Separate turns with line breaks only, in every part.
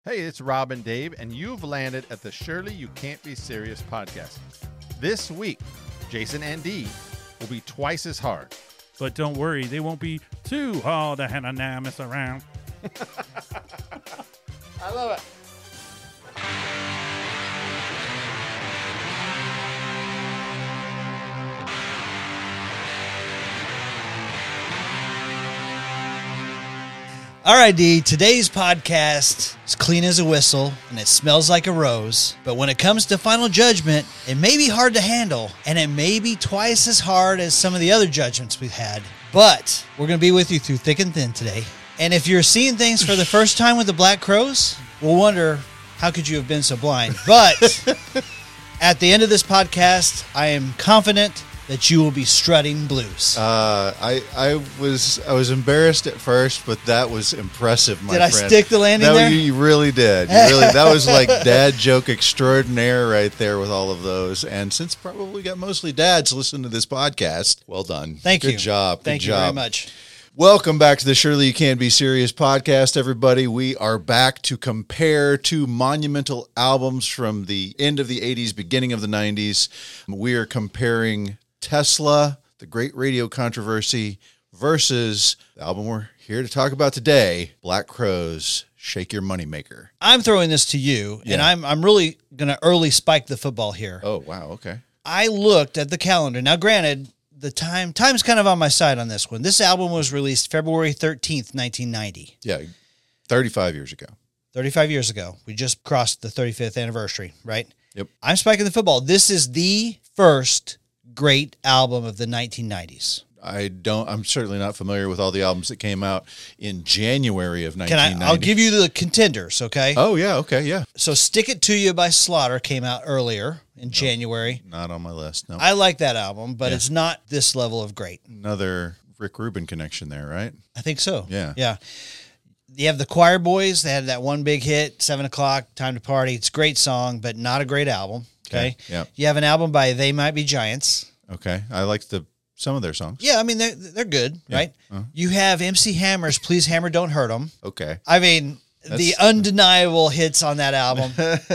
Hey, it's Rob and Dave, and you've landed at the Surely You Can't Be Serious podcast. This week, Jason and Dee will be twice as hard.
But don't worry, they won't be too hard to have a mess around.
I love it.
All right, Dee, today's podcast is clean as a whistle and it smells like a rose. But when it comes to Final Judgment, it may be hard to handle and it may be twice as hard as some of the other judgments we've had. But we're going to be with you through thick and thin today. And if you're seeing things for the first time with the Black Crowes, we'll wonder, how could you have been so blind? But at the end of this podcast, I am confident that you will be strutting blues.
I was embarrassed at first, but that was impressive, my friend.
Did I stick the landing
No,
there?
you really did. That was like dad joke extraordinaire right there with all of those. And since probably we got mostly dads listening to this podcast, well done.
Thank you.
Good job.
Thank you very much.
Welcome back to the Surely You Can't Be Serious podcast, everybody. We are back to compare two monumental albums from the end of the 80s, beginning of the 90s. We are comparing Tesla, The Great Radio Controversy, versus the album we're here to talk about today, Black Crowes, Shake Your Moneymaker.
I'm throwing this to you, and I'm really going to early spike the football here.
Oh, wow, okay.
I looked at the calendar. Now, granted, the time's kind of on my side on this one. This album was released February 13th, 1990.
Yeah, 35 years ago.
35 years ago. We just crossed the 35th anniversary, right?
Yep.
I'm spiking the football. This is the first great album of the 1990s.
I'm certainly not familiar with all the albums that came out in January of 1990.
I'll give you the contenders, okay?
Oh, yeah, okay, yeah.
So Stick It To You by Slaughter came out earlier in January.
Not on my list, no.
I like that album, but it's not this level of great.
Another Rick Rubin connection there, right?
I think so.
Yeah.
Yeah. You have the Choir Boys. They had that one big hit, 7 o'clock, Time to Party. It's a great song, but not a great album. Okay.
Yeah.
You have an album by They Might Be Giants.
Okay. I like some of their songs.
Yeah, I mean, they're good, right?
Uh-huh.
You have MC Hammer's Please Hammer, Don't Hurt 'Em.
Okay.
I mean, the undeniable hits on that album.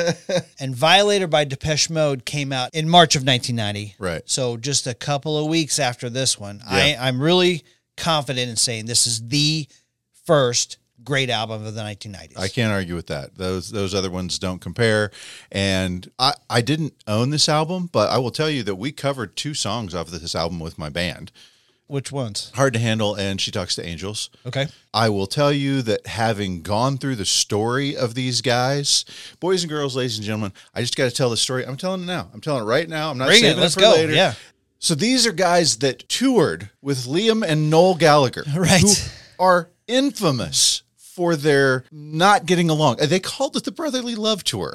And Violator by Depeche Mode came out in March of 1990.
Right.
So just a couple of weeks after this one. Yeah. I'm really confident in saying this is the first great album of the 1990s.
I can't argue with that. Those other ones don't compare. And I didn't own this album, but I will tell you that we covered 2 songs off of this album with my band.
Which ones?
Hard to Handle and She Talks to Angels.
Okay.
I will tell you that having gone through the story of these guys, boys and girls, ladies and gentlemen, I just got to tell the story. I'm telling it now. I'm telling it right now. I'm not saving it for later.
Yeah.
So these are guys that toured with Liam and Noel Gallagher.
Right.
Who are infamous for their not getting along. They called it the Brotherly Love Tour.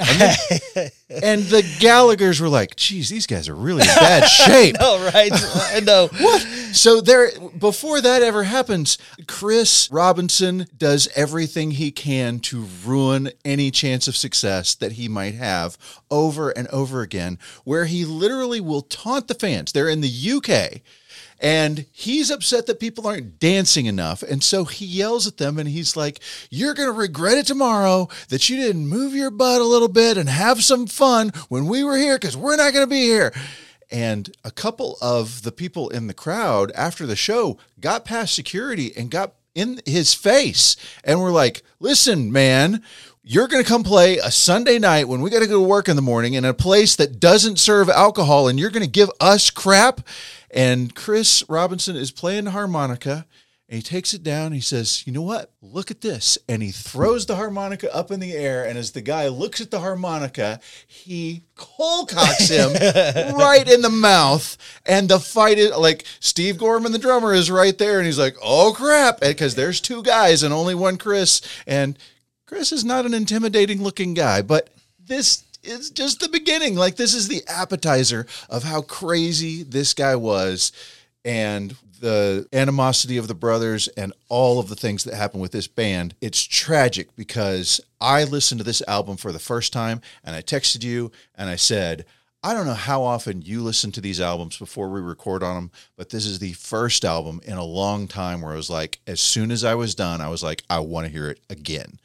And the Gallaghers were like, geez, these guys are really in bad shape.
Oh, right. I know.
What? So before that ever happens, Chris Robinson does everything he can to ruin any chance of success that he might have over and over again, where he literally will taunt the fans. They're in the UK. And he's upset that people aren't dancing enough. And so he yells at them and he's like, you're going to regret it tomorrow that you didn't move your butt a little bit and have some fun when we were here, because we're not going to be here. And a couple of the people in the crowd after the show got past security and got in his face and were like, listen, man, you're going to come play a Sunday night when we got to go to work in the morning in a place that doesn't serve alcohol, and you're going to give us crap. And Chris Robinson is playing the harmonica, and he takes it down. And he says, you know what? Look at this. And he throws the harmonica up in the air. And as the guy looks at the harmonica, he cold-cocks him right in the mouth. And the fight is like Steve Gorman, the drummer, is right there. And he's like, oh, crap. Because there's 2 guys and only one Chris. And Chris is not an intimidating looking guy, but this is just the beginning. Like, this is the appetizer of how crazy this guy was and the animosity of the brothers and all of the things that happen with this band. It's tragic because I listened to this album for the first time and I texted you and I said, I don't know how often you listen to these albums before we record on them, but this is the first album in a long time where I was like, as soon as I was done, I was like, I want to hear it again.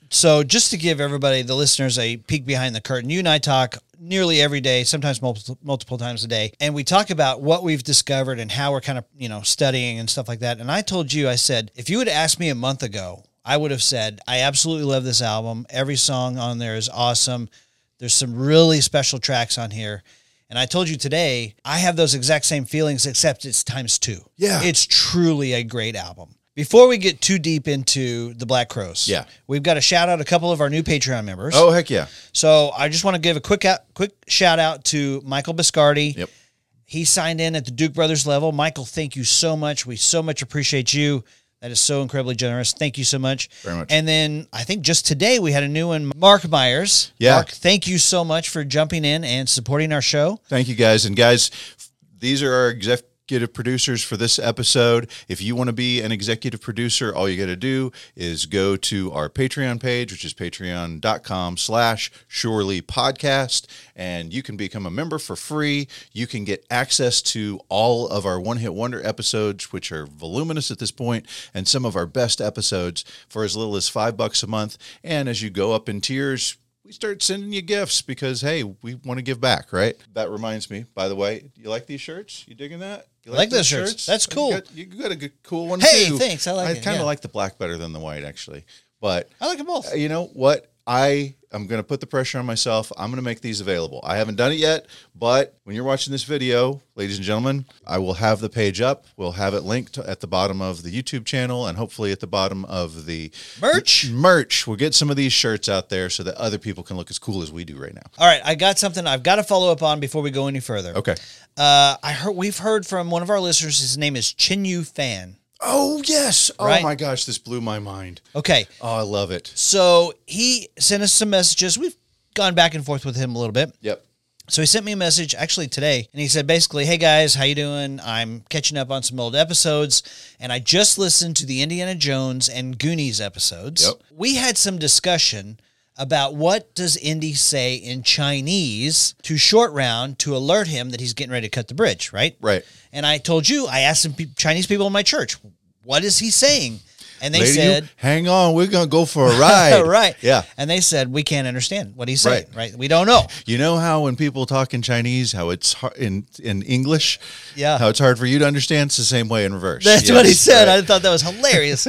So just to give everybody, the listeners, a peek behind the curtain, you and I talk nearly every day, sometimes multiple times a day. And we talk about what we've discovered and how we're kind of, studying and stuff like that. And I told you, I said, if you would have asked me a month ago, I would have said, I absolutely love this album. Every song on there is awesome. There's some really special tracks on here. And I told you today, I have those exact same feelings, except it's times 2.
Yeah.
It's truly a great album. Before we get too deep into the Black Crowes, we've got to shout out a couple of our new Patreon members.
Oh, heck yeah.
So I just want to give a quick shout out to Michael Biscardi.
Yep.
He signed in at the Duke Brothers level. Michael, thank you so much. We so much appreciate you. That is so incredibly generous. Thank you so much.
Very much.
And then I think just today we had a new one, Mark Myers.
Yeah.
Mark, thank you so much for jumping in and supporting our show.
Thank you, guys. And guys, these are our executive producers for this episode. If you want to be an executive producer, all you got to do is go to our Patreon page, which is patreon.com/surelypodcast, and you can become a member for free. You can get access to all of our One Hit Wonder episodes, which are voluminous at this point, and some of our best episodes for as little as $5 a month. And as you go up in tiers, we start sending you gifts because, hey, we want to give back, right? That reminds me, by the way, you like these shirts? You digging that? You
like those shirts? That's cool.
You got a good, cool one,
Hey,
too.
thanks. I like it.
I kind of
yeah.
like the black better than the white, actually. But
I like them both.
you know what? I'm going to put the pressure on myself. I'm going to make these available. I haven't done it yet, but when you're watching this video, ladies and gentlemen, I will have the page up. We'll have it linked at the bottom of the YouTube channel and hopefully at the bottom of the merch. We'll get some of these shirts out there so that other people can look as cool as we do right now.
All right, I got something I've got to follow up on before we go any further.
Okay.
We've heard from one of our listeners. His name is Chinyu Fan.
Oh, yes.
Right?
Oh, my gosh. This blew my mind.
Okay.
Oh, I love it.
So he sent us some messages. We've gone back and forth with him a little bit.
Yep.
So he sent me a message actually today, and he said basically, hey guys, how you doing? I'm catching up on some old episodes, and I just listened to the Indiana Jones and Goonies episodes.
Yep.
We had some discussion about what does Indy say in Chinese to Short Round to alert him that he's getting ready to cut the bridge, right?
Right.
And I told you, I asked some Chinese people in my church, what is he saying? And they
Lady,
said,
hang on, we're going to go for a ride.
right.
Yeah.
And they said, we can't understand what he's saying, right? We don't know.
You know how when people talk in Chinese, how it's hard, in English,
Yeah.
how it's hard for you to understand? It's the same way in reverse.
That's
Yes,
what he said.
right.
I thought that was hilarious.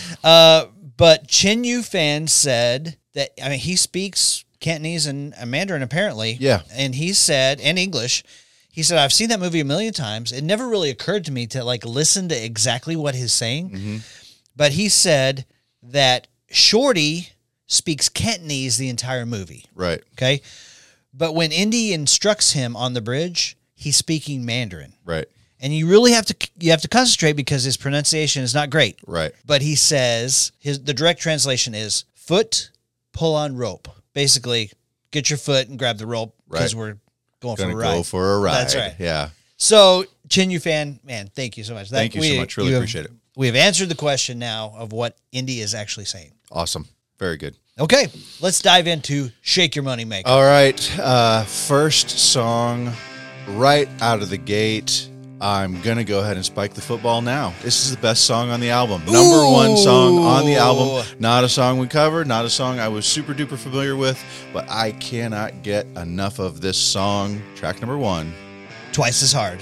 But Chinyu Fan said that, I mean, he speaks Cantonese and Mandarin apparently.
Yeah.
And he said, and English, he said, I've seen that movie a million times. It never really occurred to me to listen to exactly what he's saying.
Mm-hmm.
But he said that Shorty speaks Cantonese the entire movie.
Right.
Okay. But when Indy instructs him on the bridge, he's speaking Mandarin.
Right.
And you really have to concentrate because his pronunciation is not great.
Right.
But he says the direct translation is foot, pull on rope. Basically, get your foot and grab the rope because we're going for a ride.
Go for a ride.
That's right.
Yeah.
So, Chinyu Fan, man, thank you so much.
Thank you so much. Really appreciate it.
We have answered the question now of what Indy is actually saying.
Awesome. Very good.
Okay, let's dive into Shake Your Money Maker.
All right. First song right out of the gate. I'm going to go ahead and spike the football now. This is the best song on the album. Number one song on the album. Not a song we covered, not a song I was super duper familiar with, but I cannot get enough of this song. Track number 1.
Twice as hard.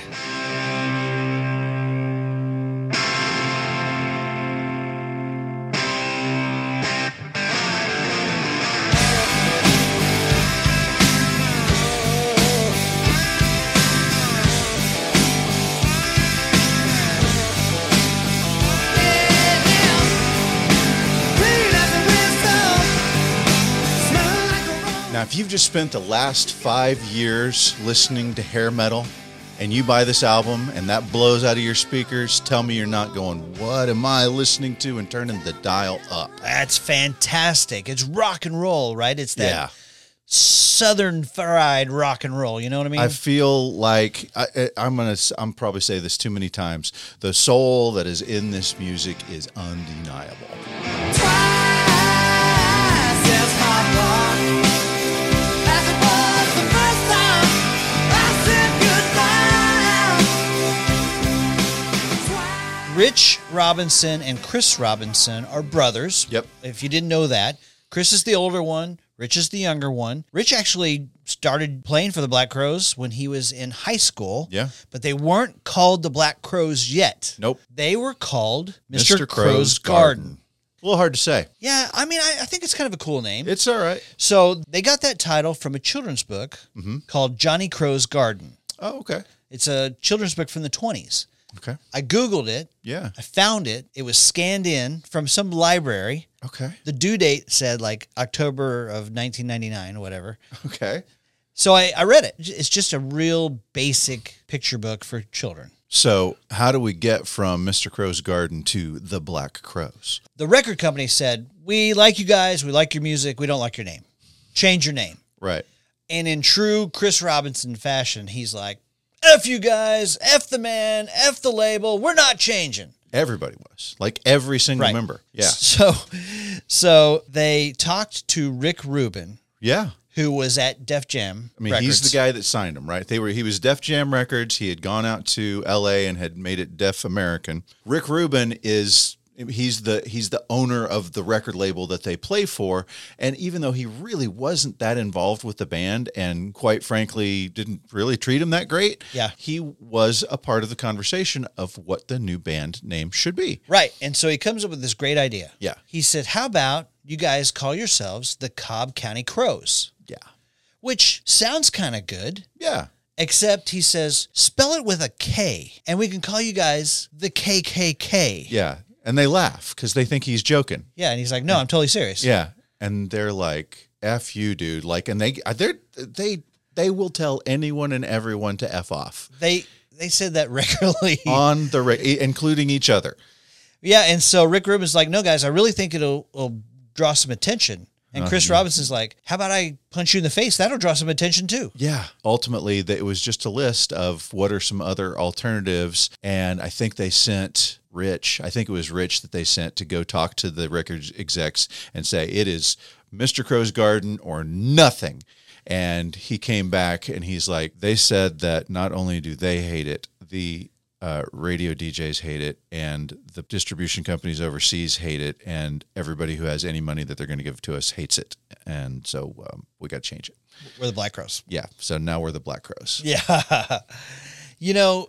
Now, if you've just spent the last 5 years listening to hair metal and you buy this album and that blows out of your speakers, tell me you're not going, what am I listening to, and turning the dial up.
That's fantastic. It's rock and roll, right? It's that
Yeah.
southern fried rock and roll. You know what I mean?
I feel like I'm probably say this too many times. The soul that is in this music is undeniable. Rich Robinson and Chris Robinson are brothers.
Yep. If you didn't know that. Chris is the older one. Rich is the younger one. Rich actually started playing for the Black Crowes when he was in high school.
Yeah.
But they weren't called the Black Crowes yet.
Nope.
They were called Mr. Crow's Garden.
A little hard to say.
Yeah, I mean, I think it's kind of a cool name.
It's all right.
So they got that title from a children's book called Johnny Crow's Garden.
Oh, okay.
It's a children's book from the 20s.
Okay.
I Googled it.
Yeah.
I found it. It was scanned in from some library.
Okay.
The due date said like October of 1999 or whatever.
Okay.
So I read it. It's just a real basic picture book for children.
So how do we get from Mr. Crow's Garden to the Black Crowes?
The record company said, we like you guys. We like your music. We don't like your name. Change your name.
Right.
And in true Chris Robinson fashion, he's like, F you guys, F the man, F the label. We're not changing.
Everybody was. Like every single member. Yeah.
So they talked to Rick Rubin,
Yeah.
who was at Def Jam.
I mean,
Records.
he's the guy that signed them, right? He was Def Jam Records. He had gone out to LA and had made it Def American. Rick Rubin he's the owner of the record label that they play for. And even though he really wasn't that involved with the band and quite frankly didn't really treat him that great,
yeah,
he was a part of the conversation of what the new band name should be.
Right. And so he comes up with this great idea.
Yeah.
He said, how about you guys call yourselves the Cobb County Crows?
Yeah.
Which sounds kind of good.
Yeah.
Except he says, spell it with a K, and we can call you guys the KKK.
Yeah. And they laugh because they think he's joking.
Yeah, and he's like, no, I'm totally serious.
Yeah. And they're like, F you, dude. Like, and they will tell anyone and everyone to F off.
They said that regularly.
On the including each other.
Yeah, and so Rick Rubin's like, no, guys, I really think it'll draw some attention. And Chris Robinson's like, how about I punch you in the face? That'll draw some attention too.
Yeah. Ultimately, it was just a list of what are some other alternatives. And I think they sent Rich that they sent to go talk to the record execs and say, it is Mr. Crow's Garden or nothing. And he came back and he's like, they said that not only do they hate it, the radio DJs hate it, and the distribution companies overseas hate it, and everybody who has any money that they're going to give to us hates it. And so we got to change it.
We're the Black Crowes.
Yeah. So now we're the Black Crowes.
Yeah. You know,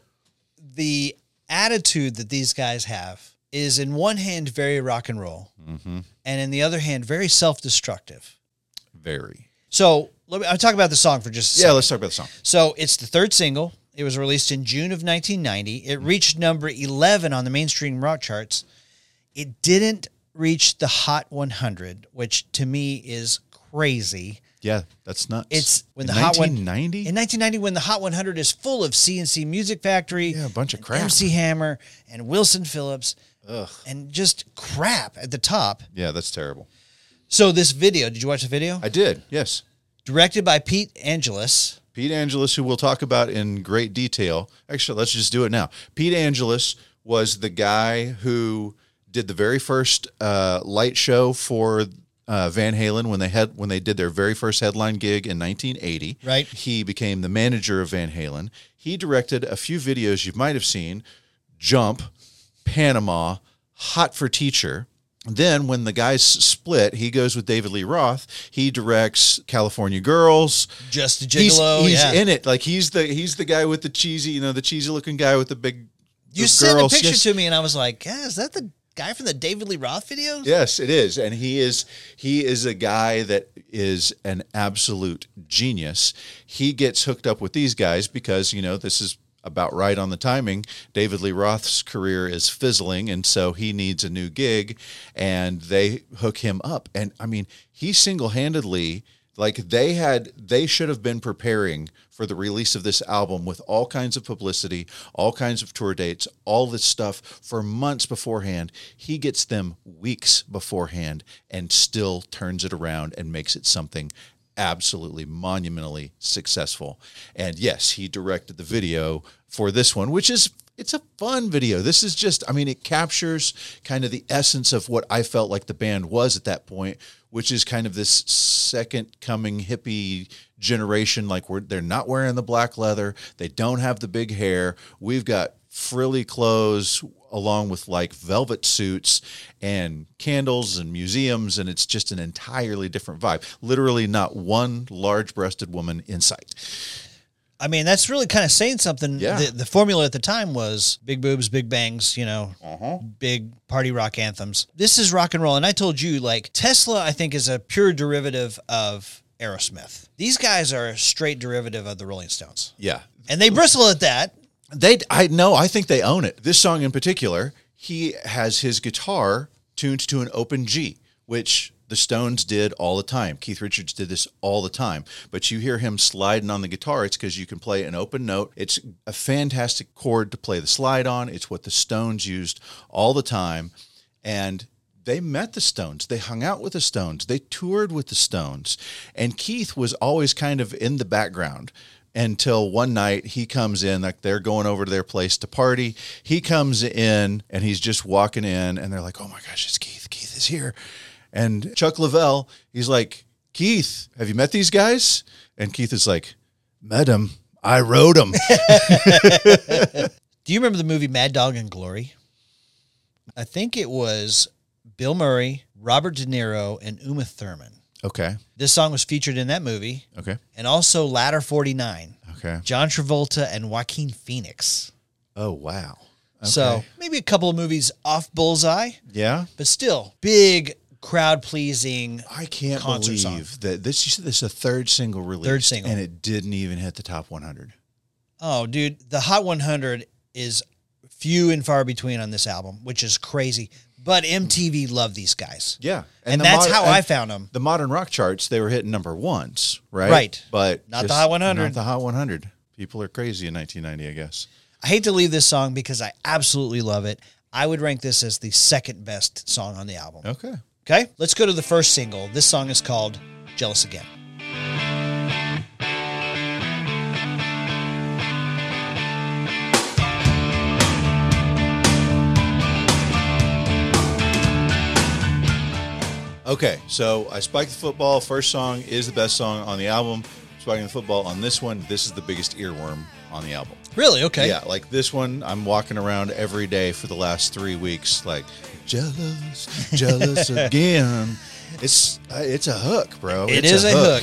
the attitude that these guys have is in one hand very rock and roll, and in the other hand very self-destructive.
Very.
So I'll talk about the song for just a second.
Yeah, let's talk about the song.
So it's the third single. It was released in June of 1990. It reached number 11 on the mainstream rock charts. It didn't reach the Hot 100, which to me is crazy.
Yeah, that's nuts.
It's when
in
the
1990?
In 1990, when the Hot 100 is full of CNC Music Factory,
a bunch of crap.
MC Hammer and Wilson Phillips,
Ugh.
and just crap at the top.
Yeah, that's terrible.
So this video, did you watch the video?
I did, yes.
Directed by Pete Angelus.
Pete Angelus, who we'll talk about in great detail. Actually, let's just do it now. Pete Angelus was the guy who did the very first light show for Van Halen when they did their very first headline gig in 1980.
Right.
He became the manager of Van Halen. He directed a few videos you might have seen: Jump, Panama, Hot for Teacher. Then when the guys split, he goes with David Lee Roth. He directs California Girls.
Just a Gigolo.
He's in it. Like he's the guy with the cheesy looking guy with the big.
You sent a picture to me, and I was like, yeah, is that the guy from the David Lee Roth videos?
Yes, it is. And he is a guy that is an absolute genius. He gets hooked up with these guys because, this is about right on the timing. David Lee Roth's career is fizzling, and so he needs a new gig, and they hook him up. And I mean, he single-handedly, like they should have been preparing for the release of this album with all kinds of publicity, all kinds of tour dates, all this stuff for months beforehand. He gets them weeks beforehand and still turns it around and makes it something absolutely monumentally successful. And yes, he directed the video for this one, it's a fun video. This is just, it captures kind of the essence of what I felt like the band was at that point, which is kind of this second coming hippie generation. Like they're not wearing the black leather. They don't have the big hair. We've got frilly clothes along with like velvet suits and candles and museums, and it's just an entirely different vibe. Literally not one large-breasted woman in sight.
I mean, that's really kind of saying something.
Yeah.
The formula at the time was big boobs, big bangs, big party rock anthems. This is rock and roll. And I told you, like, Tesla, I think, is a pure derivative of Aerosmith. These guys are a straight derivative of the Rolling Stones.
Yeah.
And they bristle at that.
I think they own it. This song in particular, he has his guitar tuned to an open G, which the Stones did all the time. Keith Richards did this all the time. But you hear him sliding on the guitar, it's because you can play an open note. It's a fantastic chord to play the slide on. It's what the Stones used all the time. And they met the Stones. They hung out with the Stones. They toured with the Stones. And Keith was always kind of in the background until one night he comes in, like they're going over to their place to party. He comes in and he's just walking in and they're like, oh my gosh, it's Keith. Keith is here. And Chuck Leavell, he's like, Keith, have you met these guys? And Keith is like, met them. I wrote them.
Do you remember the movie Mad Dog and Glory? I think it was Bill Murray, Robert De Niro, and Uma Thurman.
Okay.
This song was featured in that movie.
Okay.
And also Ladder 49.
Okay.
John Travolta and Joaquin Phoenix.
Oh, wow. Okay.
So maybe a couple of movies off bullseye.
Yeah.
But still, big crowd-pleasing
I can't
concert
believe
song.
that this, you said this is a third single release.
Third single.
And it didn't even hit the top 100.
Oh, dude, the Hot 100 is few and far between on this album, which is crazy. But MTV loved these guys.
Yeah.
And that's how I found them.
The modern rock charts, they were hitting number ones, right?
Right.
But
Not the Hot 100.
Not the Hot 100. People are crazy in 1990, I guess.
I hate to leave this song because I absolutely love it. I would rank this as the second best song on the album.
Okay.
Okay, let's go to the first single. This song is called Jealous Again.
Okay, so I Spiked the Football. First song is the best song on the album. Spiking the Football on this one, this is the biggest earworm on the album.
Really? Okay.
Yeah, like this one, I'm walking around every day for the last 3 weeks, like, jealous again. It's a hook, bro.
It
it's
is a hook.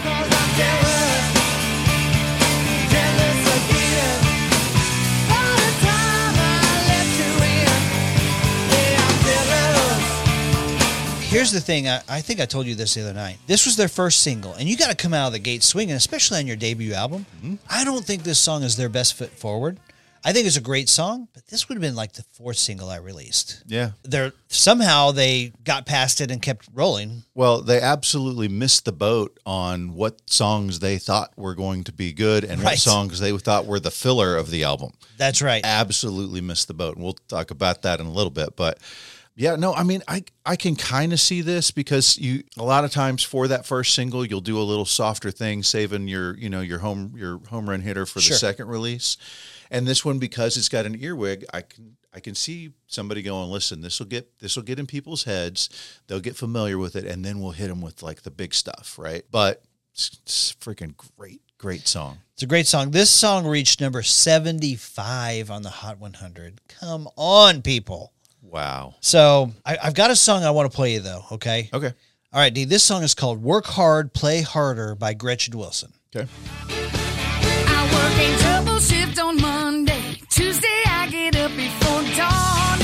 Here's the thing. I think I told you this the other night. This was their first single, and you got to come out of the gate swinging, especially on your debut album. Mm-hmm. I don't think this song is their best foot forward. I think it's a great song, but this would have been like the fourth single I released.
Yeah.
Somehow they got past it and kept rolling.
Well, they absolutely missed the boat on what songs they thought were going to be good and what songs they thought were the filler of the album.
That's right.
Absolutely missed the boat. And we'll talk about that in a little bit. But yeah, no, I mean, I can kind of see this because a lot of times for that first single, you'll do a little softer thing, saving your home run hitter for the second release. And this one, because it's got an earwig, I can see somebody going, listen, this will get in people's heads. They'll get familiar with it, and then we'll hit them with like the big stuff, right? But it's a freaking great song.
It's a great song. This song reached number 75 on the Hot 100. Come on, people.
Wow.
So I've got a song I want to play you, though, okay?
Okay.
All right, D, this song is called Work Hard, Play Harder by Gretchen Wilson.
Okay.
I work a double shift on Monday. Tuesday, I get up before dawn.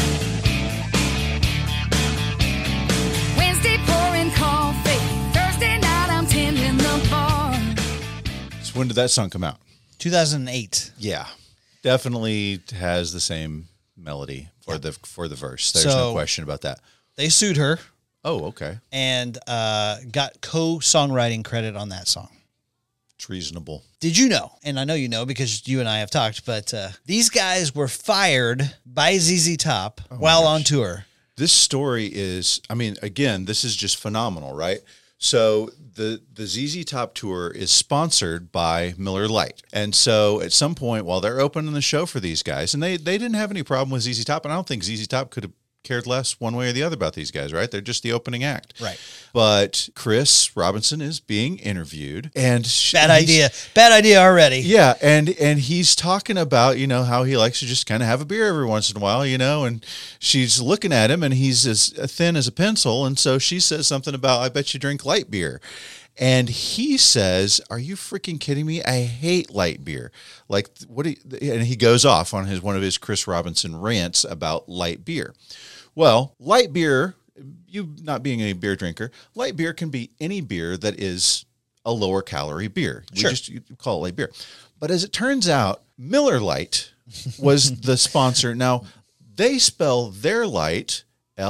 Wednesday, pouring coffee. Thursday night, I'm tending the bar.
So when did that song come out?
2008.
Yeah. Definitely has the same melody for the verse. There's no question about that.
They sued her.
Oh, okay.
And got co-songwriting credit on that song.
It's reasonable.
Did you know, and I know you know because you and I have talked, but these guys were fired by ZZ Top while on tour.
This story is, I mean, again, this is just phenomenal, right? So the ZZ Top tour is sponsored by Miller Lite. And so at some point while they're opening the show for these guys, and they didn't have any problem with ZZ Top, and I don't think ZZ Top could have cared less one way or the other about these guys, right? They're just the opening act.
Right.
But Chris Robinson is being interviewed, and
Bad idea already.
Yeah, and he's talking about, how he likes to just kind of have a beer every once in a while, and she's looking at him, and he's as thin as a pencil, and so she says something about, I bet you drink light beer. And he says, are you freaking kidding me? I hate light beer. Like, and he goes off on one of his Chris Robinson rants about light beer. Well, light beer, you not being a beer drinker, light beer can be any beer that is a lower calorie beer.
Sure.
You call it light beer. But as it turns out, Miller Lite was the sponsor. Now, they spell their light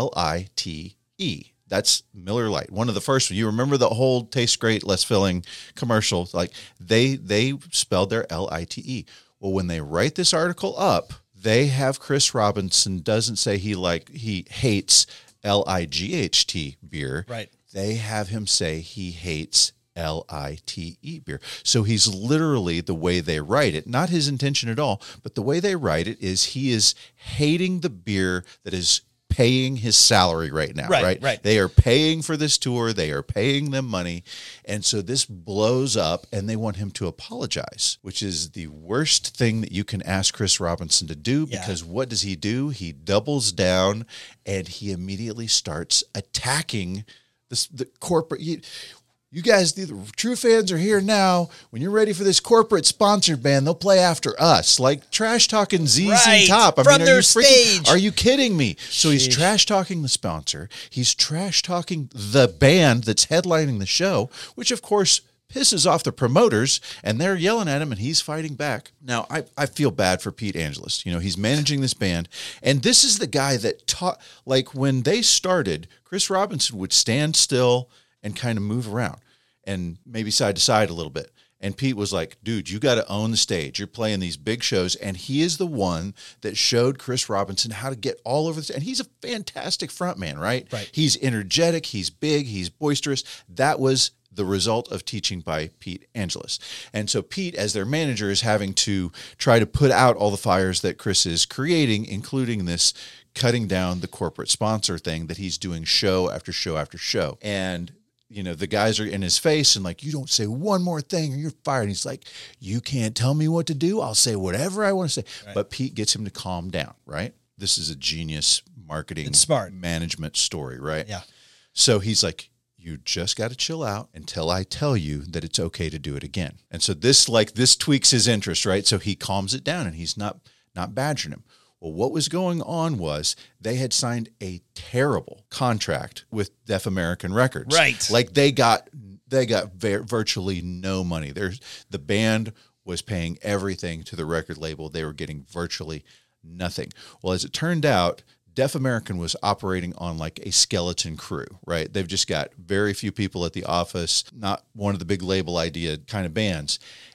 L-I-T-E. That's Miller Lite. One of the first. You remember the whole tastes great, less filling commercial? Like they spelled their L-I-T-E. Well, when they write this article up, they have Chris Robinson doesn't say he hates L-I-G-H-T beer.
Right.
They have him say he hates L-I-T-E beer. So he's literally, the way they write it, not his intention at all, but the way they write it is he is hating the beer that is paying his salary right now, right? They are paying for this tour. They are paying them money. And so this blows up and they want him to apologize, which is the worst thing that you can ask Chris Robinson to do, because what does he do? He doubles down and he immediately starts attacking the corporate. You guys, the true fans are here now. When you're ready for this corporate sponsored band, they'll play after us. Like trash talking ZZ Top.
From their stage.
Are you kidding me? So he's trash talking the sponsor. He's trash talking the band that's headlining the show, which of course pisses off the promoters, and they're yelling at him and he's fighting back. Now, I feel bad for Pete Angelus. He's managing this band, and this is the guy that taught, like when they started, Chris Robinson would stand still and kind of move around and maybe side to side a little bit. And Pete was like, dude, you got to own the stage. You're playing these big shows. And he is the one that showed Chris Robinson how to get all over this. And he's a fantastic frontman, right? He's energetic. He's big. He's boisterous. That was the result of teaching by Pete Angelus. And so Pete, as their manager, is having to try to put out all the fires that Chris is creating, including this cutting down the corporate sponsor thing that he's doing show after show after show. And the guys are in his face and like, you don't say one more thing or you're fired. And he's like, you can't tell me what to do. I'll say whatever I want to say. Right. But Pete gets him to calm down, right? This is a genius marketing management story, right?
Yeah.
So he's like, you just got to chill out until I tell you that it's okay to do it again. And so this tweaks his interest, right? So he calms it down and he's not badgering him. Well, what was going on was they had signed a terrible contract with Def American Records.
Right.
Like they got virtually no money. The band was paying everything to the record label. They were getting virtually nothing. Well, as it turned out, Def American was operating on like a skeleton crew, right? They've just got very few people at the office, not one of the big label idea kind of bands.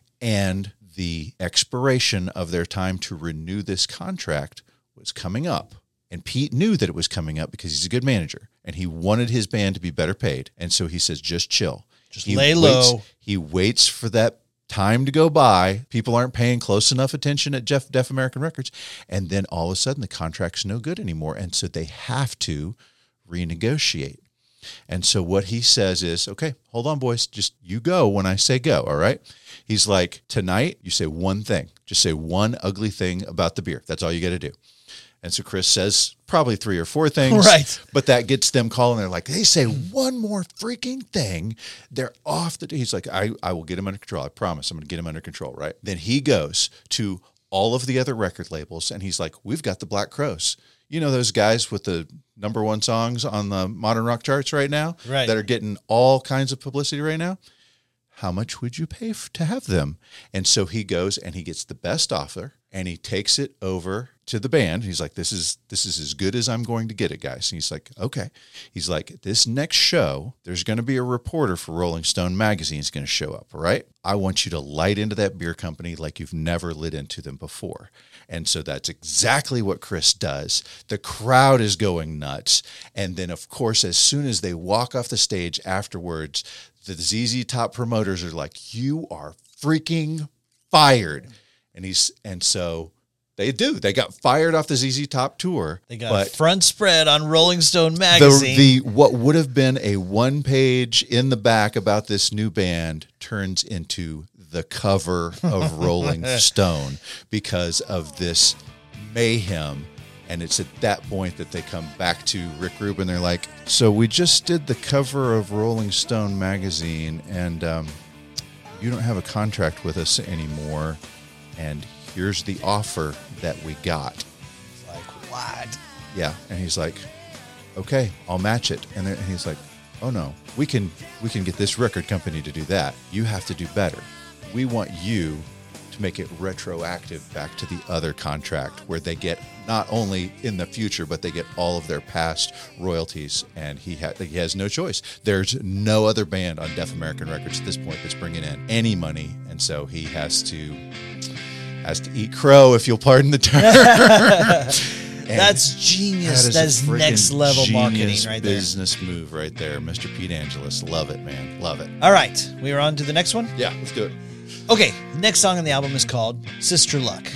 And the expiration of their time to renew this contract was coming up. And Pete knew that it was coming up because he's a good manager and he wanted his band to be better paid. And so he says, just chill.
Just lay low.
He waits for that time to go by. People aren't paying close enough attention at Def American Records. And then all of a sudden the contract's no good anymore. And so they have to renegotiate. And so what he says is, okay, hold on, boys. Just you go when I say go, all right? He's like, tonight, you say one thing. Just say one ugly thing about the beer. That's all you got to do. And so Chris says probably 3 or 4 things.
Right.
But that gets them calling. They're like, they say one more freaking thing. They're off the... He's like, I will get him under control. I promise I'm going to get him under control, right? Then he goes to all of the other record labels, and he's like, we've got the Black Crowes. You know those guys with the #1 songs on the modern rock charts right now?
Right.
That are getting all kinds of publicity right now? How much would you pay to have them? And so he goes and he gets the best offer and he takes it over to the band. He's like, this is as good as I'm going to get it, guys. And he's like, okay. He's like, this next show, there's going to be a reporter for Rolling Stone magazine is going to show up, all right? I want you to light into that beer company like you've never lit into them before. And so that's exactly what Chris does. The crowd is going nuts. And then, of course, as soon as they walk off the stage afterwards, the ZZ Top promoters are like, you are freaking fired. And so They do. They got fired off the ZZ Top tour.
They got a front spread on Rolling Stone magazine.
The what would have been a 1-page in the back about this new band turns into the cover of Rolling Stone because of this mayhem. And it's at that point that they come back to Rick Rubin. They're like, so we just did the cover of Rolling Stone magazine, and you don't have a contract with us anymore. And here's the offer that we got.
It's like, what?
Yeah. And he's like, okay, I'll match it. And he's like, oh no, we can get this record company to do that. You have to do better. We want you to make it retroactive back to the other contract where they get not only in the future, but they get all of their past royalties. And he has no choice. There's no other band on Deaf American Records at this point that's bringing in any money. And so he has to eat crow, if you'll pardon the term.
That's genius. That is next level marketing right there.
Business move right there. Mr. Pete Angelus. Love it, man. Love it.
All right. We are on to the next one?
Yeah, let's do it.
Okay. Next song on the album is called Sister Luck.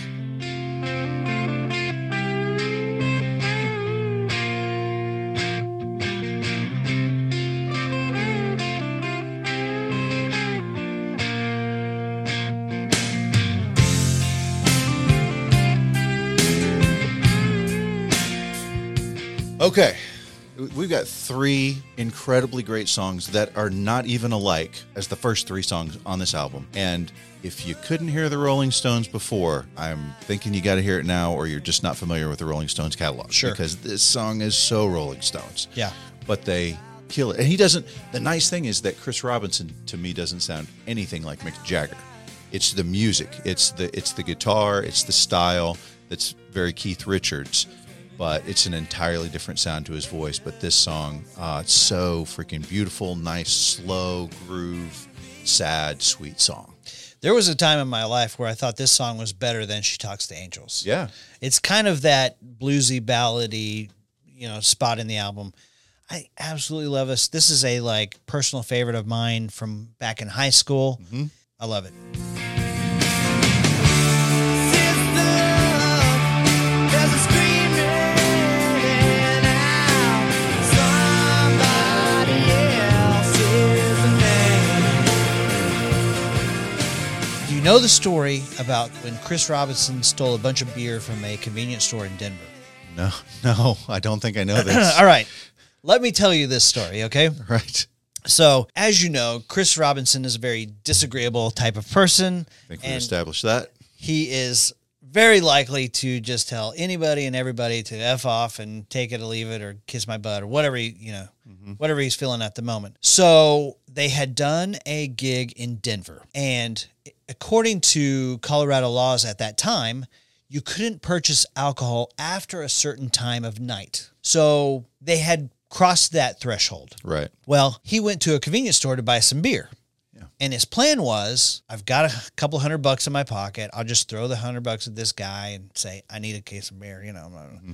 Okay, we've got 3 incredibly great songs that are not even alike as the first 3 songs on this album. And if you couldn't hear the Rolling Stones before, I'm thinking you got to hear it now, or you're just not familiar with the Rolling Stones catalog.
Sure.
Because this song is so Rolling Stones.
Yeah.
But they kill it. And he doesn't, the nice thing is that Chris Robinson, to me, doesn't sound anything like Mick Jagger. It's the music, it's the guitar, it's the style that's very Keith Richards. But it's an entirely different sound to his voice. But this song, it's so freaking beautiful, nice, slow groove, sad, sweet song.
There was a time in my life where I thought this song was better than She Talks to Angels.
Yeah.
It's kind of that bluesy, ballady, spot in the album. I absolutely love this. This is a personal favorite of mine from back in high school. Mm-hmm. I love it. You know the story about when Chris Robinson stole a bunch of beer from a convenience store in Denver?
No, I don't think I know this.
All right. Let me tell you this story, okay?
Right.
So, as you know, Chris Robinson is a very disagreeable type of person.
I think we established that.
He is very likely to just tell anybody and everybody to F off and take it or leave it or kiss my butt or whatever, whatever he's feeling at the moment. So they had done a gig in Denver, and according to Colorado laws at that time, you couldn't purchase alcohol after a certain time of night. So they had crossed that threshold.
Right.
Well, he went to a convenience store to buy some beer. Yeah. And his plan was, I've got a couple $100 in my pocket. I'll just throw the $100 at this guy and say, I need a case of beer, Mm-hmm.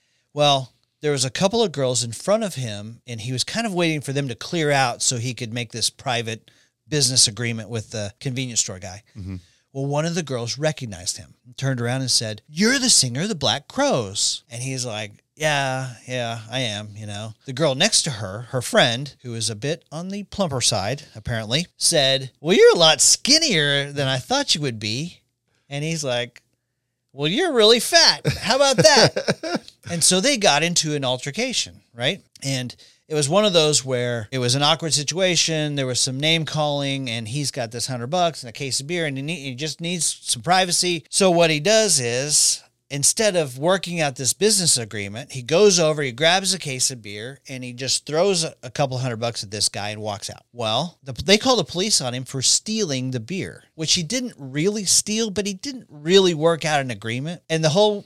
Well, there was a couple of girls in front of him, and he was kind of waiting for them to clear out so he could make this private business agreement with the convenience store guy. Mm-hmm. Well, one of the girls recognized him, turned around and said, "You're the singer of the Black Crowes." And he's like, yeah, I am, The girl next to her, her friend, who is a bit on the plumper side, apparently, said, "Well, you're a lot skinnier than I thought you would be." And he's like, "Well, you're really fat. How about that?" And so they got into an altercation, right? And it was one of those where it was an awkward situation. There was some name calling, and he's got this $100 and a case of beer, and he just needs some privacy. So what he does is, instead of working out this business agreement, he goes over, he grabs a case of beer, and he just throws a couple $100 at this guy and walks out. Well, they call the police on him for stealing the beer, which he didn't really steal, but he didn't really work out an agreement. And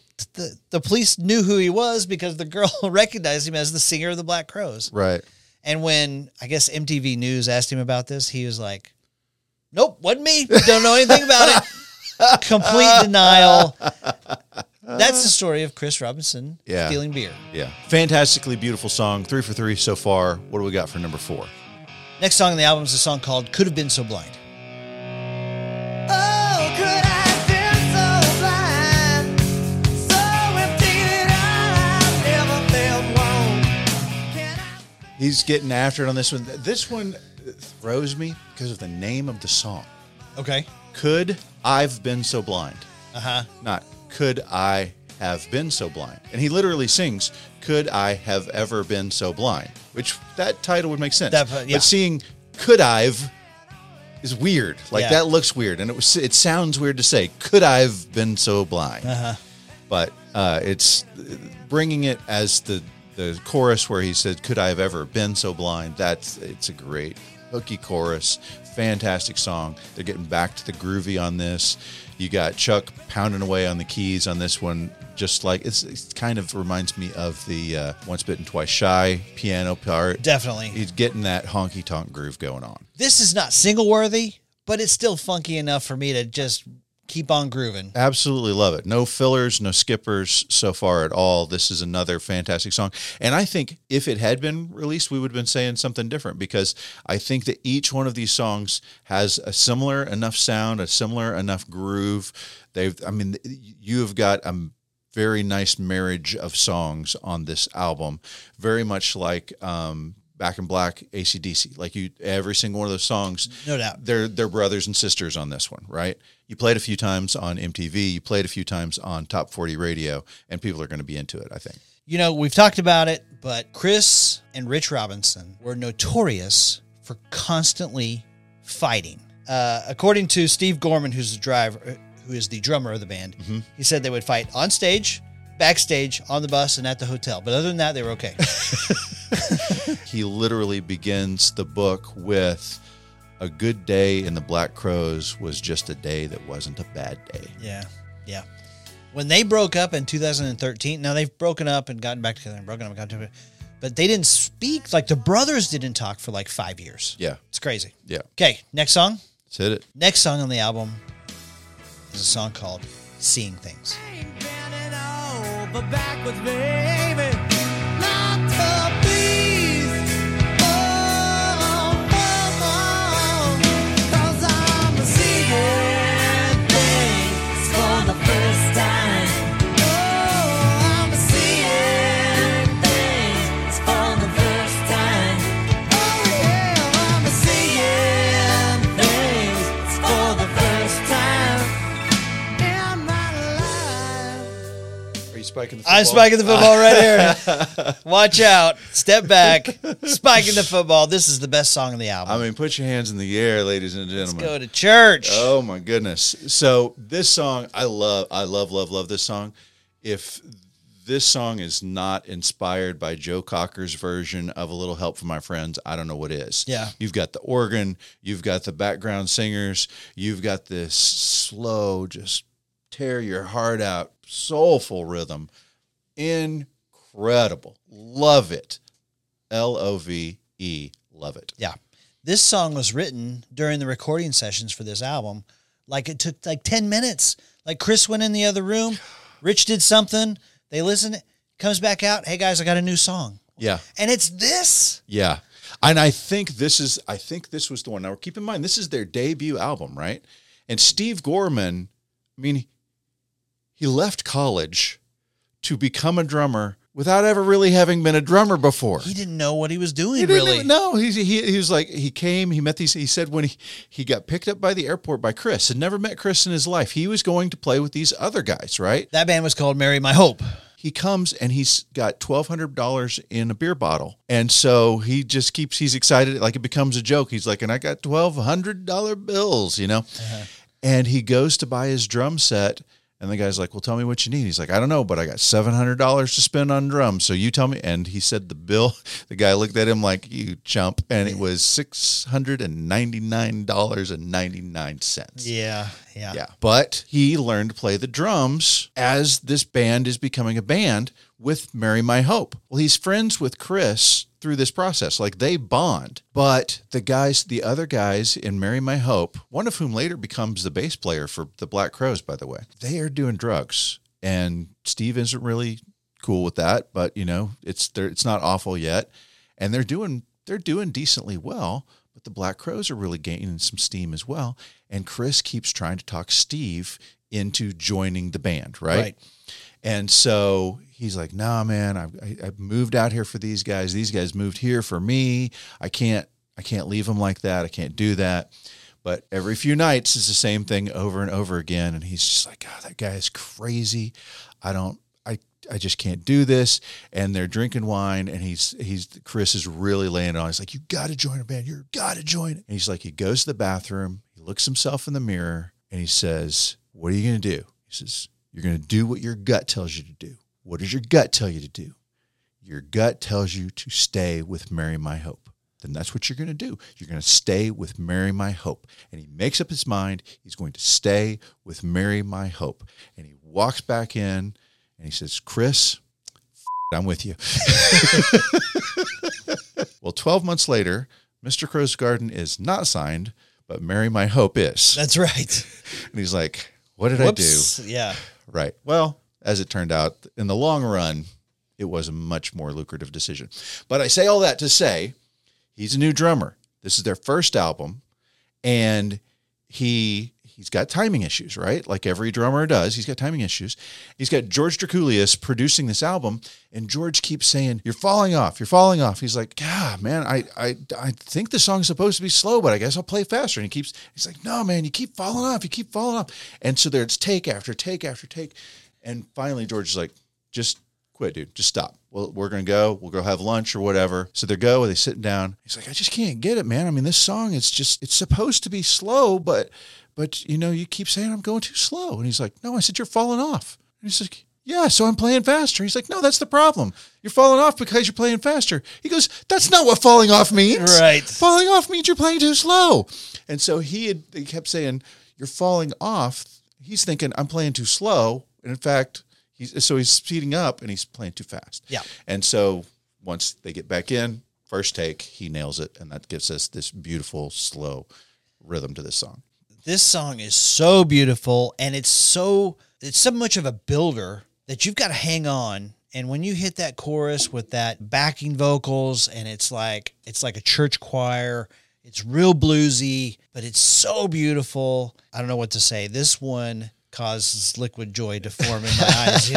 the police knew who he was because the girl recognized him as the singer of the Black Crowes.
Right.
And when, I guess, MTV News asked him about this, he was like, "Nope, wasn't me. Don't know anything about it." Complete denial. That's the story of Chris Robinson stealing beer.
Yeah. Fantastically beautiful song. 3 for 3 so far. What do we got for number 4?
Next song on the album is a song called "Could Have Been So Blind."
Oh, could I have been so blind?
He's getting after it on this one. This one throws me because of the name of the song.
Okay.
Could I've Been So Blind?
Uh-huh.
Not could I have been so blind? And he literally sings, could I have ever been so blind? Which that title would make sense.
Yeah.
But seeing could I've is weird. Like
Yeah.
that looks weird. And it sounds weird to say, could I've been so blind?
Uh-huh.
But it's bringing it as the chorus where he said, could I have ever been so blind? It's a great hooky chorus. Fantastic song. They're getting back to the groovy on this. You got Chuck pounding away on the keys on this one, just like it kind of reminds me of the Once Bitten, Twice Shy piano part.
Definitely.
He's getting that honky tonk groove going on.
This is not single worthy, but it's still funky enough for me to just keep on grooving.
Absolutely love it. No fillers, no skippers so far at all. This is another fantastic song. And I think if it had been released, we would have been saying something different, because I think that each one of these songs has a similar enough sound, a similar enough groove. You have got a very nice marriage of songs on this album, very much like Back in Black, AC/DC. Like every single one of those songs,
No doubt.
They're brothers and sisters on this one, right? You played a few times on MTV, you played a few times on Top 40 radio, and people are going to be into it, I think.
You know, we've talked about it, but Chris and Rich Robinson were notorious for constantly fighting. According to Steve Gorman, who is the drummer of the band, he said they would fight on stage, backstage, on the bus, and at the hotel. But other than that, they were okay.
He literally begins the book with, a good day in the Black Crowes was just a day that wasn't a bad day.
Yeah. When they broke up in 2013, now they've broken up and gotten back together and broken up and gotten together, but they didn't speak, like the brothers didn't talk for like 5 years.
Yeah.
It's crazy.
Yeah.
Okay, next song.
Let's hit it.
Next song on the album is a song called Seeing Things.
Ain't bending over backwards, baby. Not to please. Oh, 'cause I'm seeing things for the first time. Oh, I'm seeing things for the first time. Oh, yeah, I'm seeing things for the first time in my life.
Are you spiking the football?
I'm spiking the football right here. Watch out. Step back. Spiking the football. This is the best song on the album.
I mean, put your hands in the air, ladies and
Let's
gentlemen.
go to church.
Oh my goodness. So this song, I love this song. If this song is not inspired by Joe Cocker's version of A Little Help from My Friends, I don't know what is.
Yeah.
You've got the organ, you've got the background singers, you've got this slow, just tear your heart out, soulful rhythm. Incredible. Love it. LOVE. Love it.
Yeah. This song was written during the recording sessions for this album. Like it took like 10 minutes. Like Chris went in the other room, Rich did something, they listened, comes back out, hey guys, I got a new song.
Yeah.
And it's this.
Yeah. And I think this was the one. Now keep in mind, this is their debut album, right? And Steve Gorman, I mean, he left college to become a drummer without ever really having been a drummer before.
He didn't know what he was doing,
He didn't
really.
even know. He was like, he came, he met these, he said when he got picked up by the airport by Chris, had never met Chris in his life. He was going to play with these other guys, right?
That band was called Marry My Hope.
He comes and he's got $1,200 in a beer bottle. And so he just he's excited. Like it becomes a joke. He's like, and I got $1,200 bills, you know?
Uh-huh.
And he goes to buy his drum set. And the guy's like, well, tell me what you need. He's like, I don't know, but I got $700 to spend on drums. So you tell me. And he said the bill, the guy looked at him like, you chump. And it was $699.99.
Yeah.
Yeah. But he learned to play the drums as this band is becoming a band with Marry My Hope. Well, he's friends with Chris through this process. Like they bond. But the other guys in Marry My Hope, one of whom later becomes the bass player for the Black Crowes, by the way, they are doing drugs. And Steve isn't really cool with that, but you know, it's not awful yet. And they're doing decently well. But the Black Crowes are really gaining some steam as well. And Chris keeps trying to talk Steve into joining the band, right? And so he's like, nah, man, I moved out here for these guys. These guys moved here for me. I can't leave them like that. I can't do that. But every few nights is the same thing over and over again. And he's just like, God, that guy is crazy. I just can't do this. And they're drinking wine, and Chris is really laying it on. He's like, you got to join a band. You got to join. And he's like, he goes to the bathroom, he looks himself in the mirror, and he says, what are you going to do? He says, you're going to do what your gut tells you to do. What does your gut tell you to do? Your gut tells you to stay with Mary My Hope. Then that's what you're going to do. You're going to stay with Mary My Hope. And he makes up his mind. He's going to stay with Mary My Hope. And he walks back in and he says, Chris, I'm with you. Well, 12 months later, Mr. Crow's Garden is not signed, but Mary My Hope is.
That's right.
And he's like, what did I do?
Yeah.
Right. Well, as it turned out, in the long run, it was a much more lucrative decision. But I say all that to say, he's a new drummer. This is their first album, and he's got timing issues, right? Like every drummer does. He's got timing issues. He's got George Drakoulias producing this album, and George keeps saying, you're falling off. You're falling off. He's like, God, man, I think the song's supposed to be slow, but I guess I'll play faster. And he's like, no, man, you keep falling off. You keep falling off. And so there's take after take after take. And finally, George is like, just quit, dude. Just stop. Well, we'll go have lunch or whatever. So they sit down. He's like, I just can't get it, man. I mean, this song, it's supposed to be slow, but you keep saying I'm going too slow. And he's like, no, I said, you're falling off. And he's like, yeah, so I'm playing faster. He's like, no, that's the problem. You're falling off because you're playing faster. He goes, that's not what falling off means.
Right.
Falling off means you're playing too slow. And so he kept saying, you're falling off. He's thinking I'm playing too slow. And in fact, he's speeding up and he's playing too fast.
Yeah.
And so once they get back in, first take, he nails it. And that gives us this beautiful, slow rhythm to this song.
This song is so beautiful, and it's so much of a builder that you've got to hang on. And when you hit that chorus with that backing vocals, and it's like a church choir, it's real bluesy, but it's so beautiful. I don't know what to say. This one causes liquid joy to form in my eyes,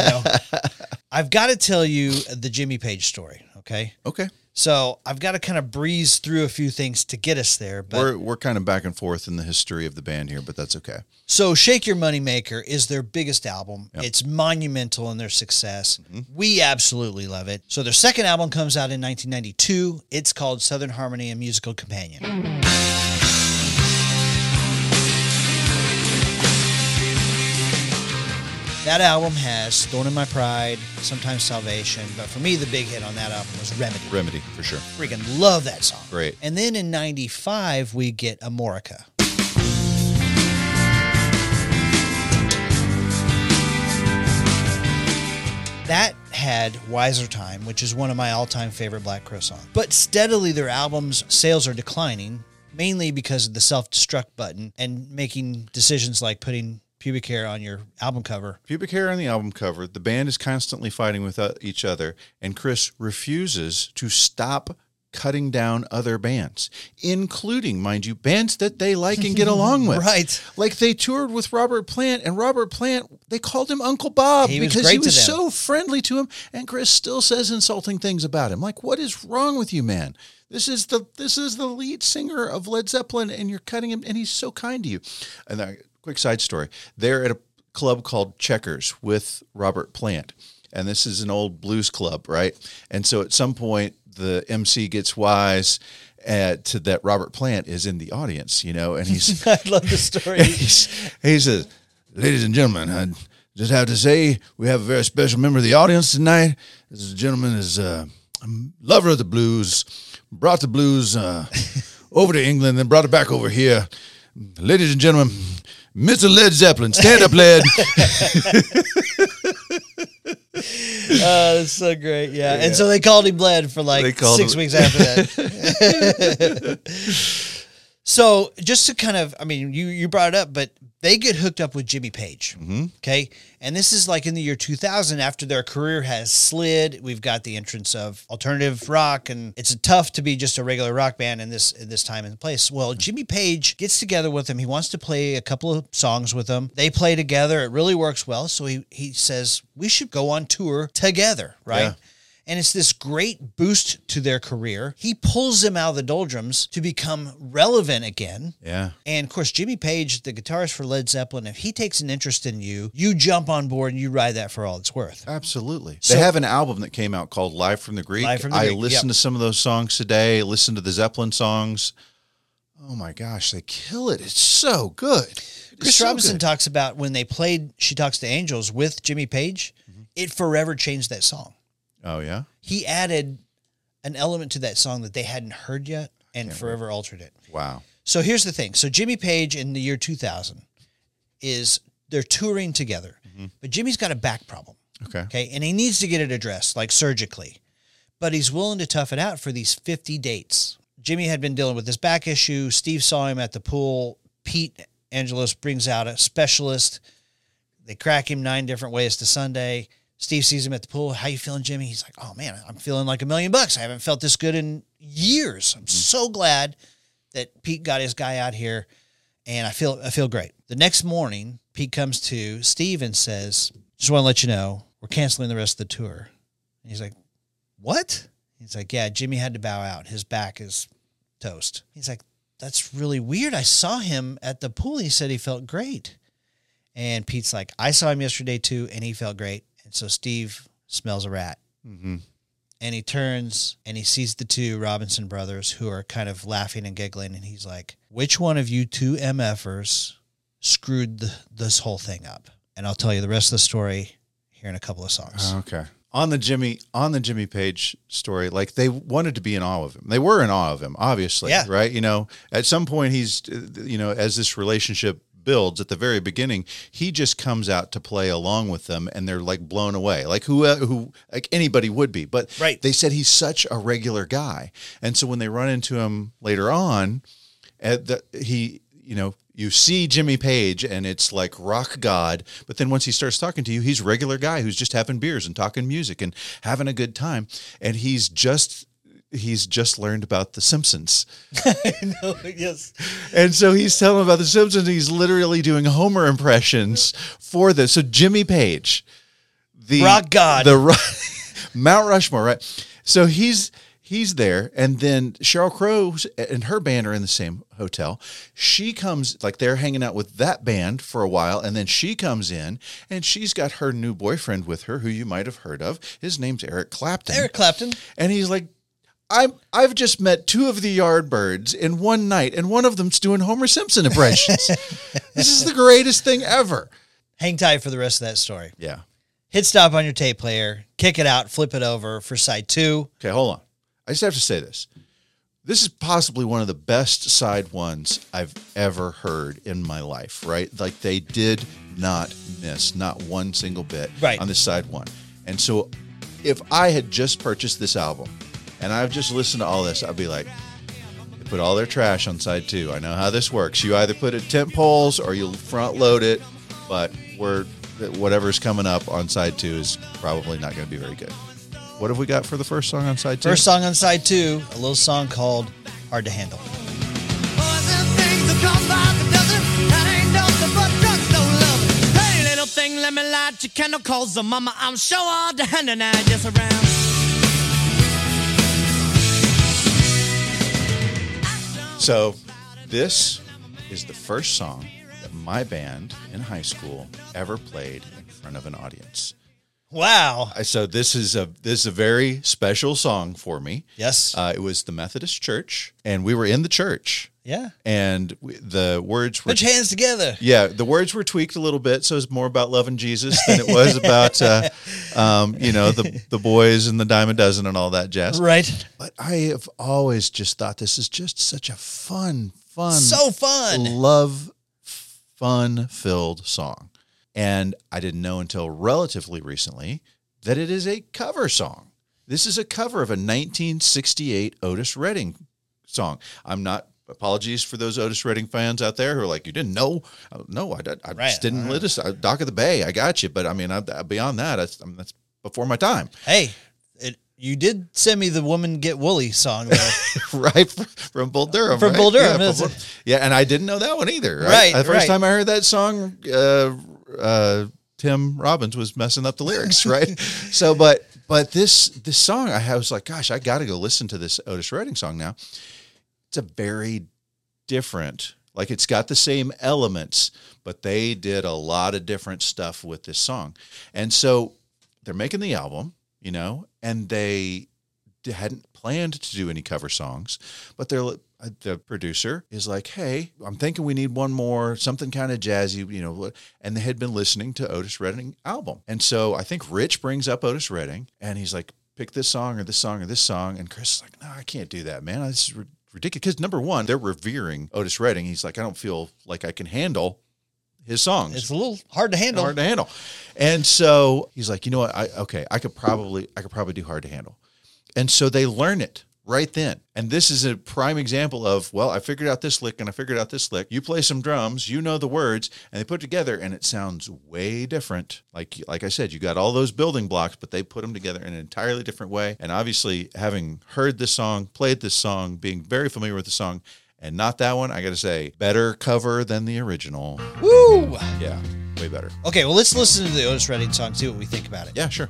I've got to tell you the Jimmy Page story, okay?
Okay.
So I've got to kind of breeze through a few things to get us there. But
we're kind of back and forth in the history of the band here, but that's okay.
So Shake Your Money Maker is their biggest album.
Yep.
It's monumental in their success. Mm-hmm. We absolutely love it. So their second album comes out in 1992. It's called Southern Harmony, a Musical Companion. That album has Thorn in My Pride, Sometimes Salvation, but for me, the big hit on that album was Remedy.
Remedy, for sure.
Freaking love that song.
Great.
And then in 95, we get Amorica. That had Wiser Time, which is one of my all-time favorite Black Crow songs. But steadily, their albums' sales are declining, mainly because of the self-destruct button and making decisions like putting pubic hair on your album cover.
Pubic hair on the album cover. The band is constantly fighting with each other, and Chris refuses to stop cutting down other bands, including, mind you, bands that they like and get along with.
Right.
Like they toured with Robert Plant, and Robert Plant, they called him Uncle Bob because he was so friendly to him, and Chris still says insulting things about him. Like, what is wrong with you, man? This is the lead singer of Led Zeppelin, and you're cutting him, and he's so kind to you. And quick side story. They're at a club called Checkers with Robert Plant. And this is an old blues club, right? And so at some point, the MC gets wise to that Robert Plant is in the audience, and he's...
I love the story.
He says, ladies and gentlemen, I just have to say we have a very special member of the audience tonight. This gentleman is a lover of the blues, brought the blues over to England, then brought it back over here. Ladies and gentlemen, Mr. Led Zeppelin, stand up, Led.
That's so great, yeah. And so they called him Led for like 6 weeks after that. So just to kind of, I mean, you brought it up, but they get hooked up with Jimmy Page. Mm-hmm. Okay. And this is like in the year 2000 after their career has slid. We've got the entrance of alternative rock, and it's tough to be just a regular rock band in this time and place. Well, Jimmy Page gets together with them. He wants to play a couple of songs with them. They play together. It really works well. So he says, we should go on tour together. Right. Yeah. And it's this great boost to their career. He pulls them out of the doldrums to become relevant again.
Yeah.
And of course, Jimmy Page, the guitarist for Led Zeppelin, if he takes an interest in you, you jump on board and you ride that for all it's worth.
Absolutely.
So,
they have an album that came out called Live from the Greek. I listened to some of those songs today. Listen to the Zeppelin songs. Oh my gosh, they kill it. It's so good.
Chris Robinson talks about when they played She Talks to Angels with Jimmy Page, it forever changed that song.
Oh, yeah?
He added an element to that song that they hadn't heard yet and forever altered it.
Wow.
So here's the thing. So Jimmy Page in the year 2000 they're touring together, but Jimmy's got a back problem. Okay. And he needs to get it addressed, like surgically, but he's willing to tough it out for these 50 dates. Jimmy had been dealing with this back issue. Steve saw him at the pool. Pete Angelos brings out a specialist. They crack him 9 different ways to Sunday. Steve sees him at the pool. How you feeling, Jimmy? He's like, oh, man, I'm feeling like $1 million. I haven't felt this good in years. I'm so glad that Pete got his guy out here, and I feel great. The next morning, Pete comes to Steve and says, just want to let you know, we're canceling the rest of the tour. And he's like, what? He's like, yeah, Jimmy had to bow out. His back is toast. He's like, that's really weird. I saw him at the pool. He said he felt great. And Pete's like, I saw him yesterday too, and he felt great. And so Steve smells a rat. Mm-hmm. And he turns and he sees the two Robinson brothers who are kind of laughing and giggling. And he's like, which one of you two MFers screwed this whole thing up? And I'll tell you the rest of the story here in a couple of songs.
Okay. On the Jimmy Page story, like they wanted to be in awe of him. They were in awe of him, obviously, right? You know, at some point he's, you know, as this relationship builds at the very beginning, he just comes out to play along with them, and they're like blown away, like who like anybody would be. But they said he's such a regular guy, and so when they run into him later on, you see Jimmy Page, and it's like rock god. But then once he starts talking to you, he's a regular guy who's just having beers and talking music and having a good time, and he's just learned about The Simpsons.
I know, yes.
And so he's telling about The Simpsons. And he's literally doing Homer impressions for this. So Jimmy Page, the
rock god,
Mount Rushmore, right? So he's there, and then Sheryl Crow and her band are in the same hotel. She comes, like they're hanging out with that band for a while, and then she comes in, and she's got her new boyfriend with her, who you might have heard of. His name's Eric Clapton. And he's like, I've just met 2 of the Yardbirds in one night, and one of them's doing Homer Simpson impressions. This is the greatest thing ever.
Hang tight for the rest of that story.
Yeah.
Hit stop on your tape player, kick it out, flip it over for side 2.
Okay, hold on. I just have to say this. This is possibly one of the best side ones I've ever heard in my life, right? Like they did not miss, not one single bit on this side one. And so if I had just purchased this album and I've just listened to all this, I'd be like, they put all their trash on side 2. I know how this works. You either put it tent poles or you front load it, but whatever's coming up on side 2 is probably not going to be very good. What have we got for the first song on side 2?
First song on side 2, a little song called Hard to Handle.
Hey, little thing, let me light your candle, cause the mama, I'm sure hard to handle now, just around.
So this is the first song that my band in high school ever played in front of an audience.
Wow.
So this is a very special song for me.
Yes.
It was the Methodist Church, and we were in the church.
Yeah.
And the words were...
Put your hands together.
Yeah, the words were tweaked a little bit, so it's more about loving Jesus than it was about, the boys and the dime a dozen and all that jazz.
Right.
But I have always just thought this is just such a fun,
so fun,
fun-filled song. And I didn't know until relatively recently that it is a cover song. This is a cover of a 1968 Otis Redding song. I'm not apologies for those Otis Redding fans out there who are like, you didn't know? No, I just didn't listen. Dock of the Bay, I got you. But I mean, beyond that, that's before my time.
Hey, you did send me the Woman Get Woolly song, though.
Right, from Bull Durham.
From
right?
Bull Durham.
Yeah, and I didn't know that one either.
Right,
The first time I heard that song, Tim Robbins was messing up the lyrics, right? So, but this song, I was like, gosh, I got to go listen to this Otis Redding song now. It's a very different, like it's got the same elements, but they did a lot of different stuff with this song. And so they're making the album, you know, and they hadn't planned to do any cover songs, but the producer is like, hey, I'm thinking we need one more, something kind of jazzy, you know, and they had been listening to Otis Redding album. And so I think Rich brings up Otis Redding and he's like, pick this song or this song or this song. And Chris is like, no, I can't do that, man. This is ridiculous. Because number one, they're revering Otis Redding. He's like, I don't feel like I can handle his songs.
It's a little hard to handle.
And so he's like, you know what? I could probably do Hard to Handle. And so they learn it right then. And this is a prime example of, well, I figured out this lick and I figured out this lick. You play some drums, you know the words, and they put it together and it sounds way different. Like I said, you got all those building blocks, but they put them together in an entirely different way. And obviously, having heard this song, played this song, being very familiar with the song, and not that one, I got to say, better cover than the original.
Woo!
Yeah, way better.
Okay, well, let's listen to the Otis Redding song, see what we think about it.
Yeah, sure.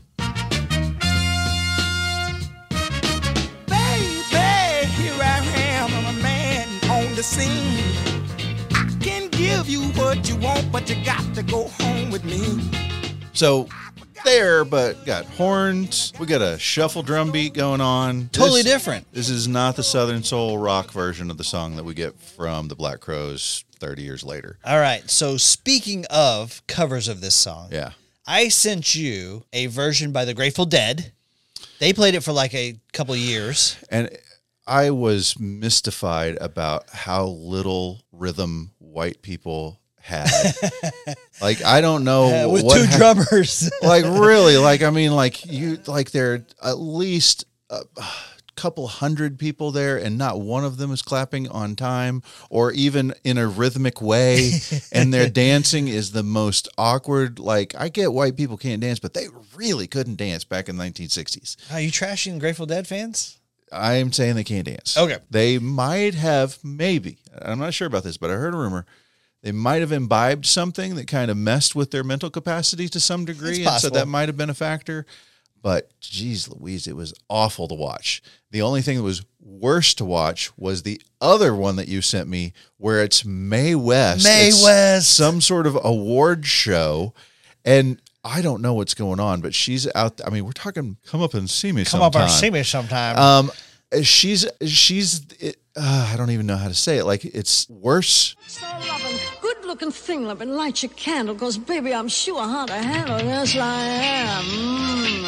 The scene. I can give you what you want, but you got to go home with me.
So there, but got horns. We got a shuffle drum beat going on.
Totally different.
This is not the Southern Soul rock version of the song that we get from the Black Crowes 30 years later.
All right. So speaking of covers of this song,
Yeah.
I sent you a version by the Grateful Dead. They played it for like a couple of years.
And I was mystified about how little rhythm white people had. Like, I don't know.
With two drummers.
Like, really? Like, I mean, there are at least a couple hundred people there and not one of them is clapping on time or even in a rhythmic way. And their dancing is the most awkward. Like, I get white people can't dance, but they really couldn't dance back in the 1960s.
Are you trashing Grateful Dead fans?
I'm saying they can't dance.
Okay.
They might have, maybe, I'm not sure about this, but I heard a rumor, they might have imbibed something that kind of messed with their mental capacity to some degree. And so that might have been a factor. But geez Louise, it was awful to watch. The only thing that was worse to watch was the other one that you sent me where it's Mae West. It's some sort of award show. And I don't know what's going on, but she's out. I mean, we're talking, come up and see me sometime.
Come up and see me sometime.
She's I don't even know how to say it. Like, it's worse.
So loving, good looking thing, loving, light your candle, cause baby, I'm sure how to handle, yes I am.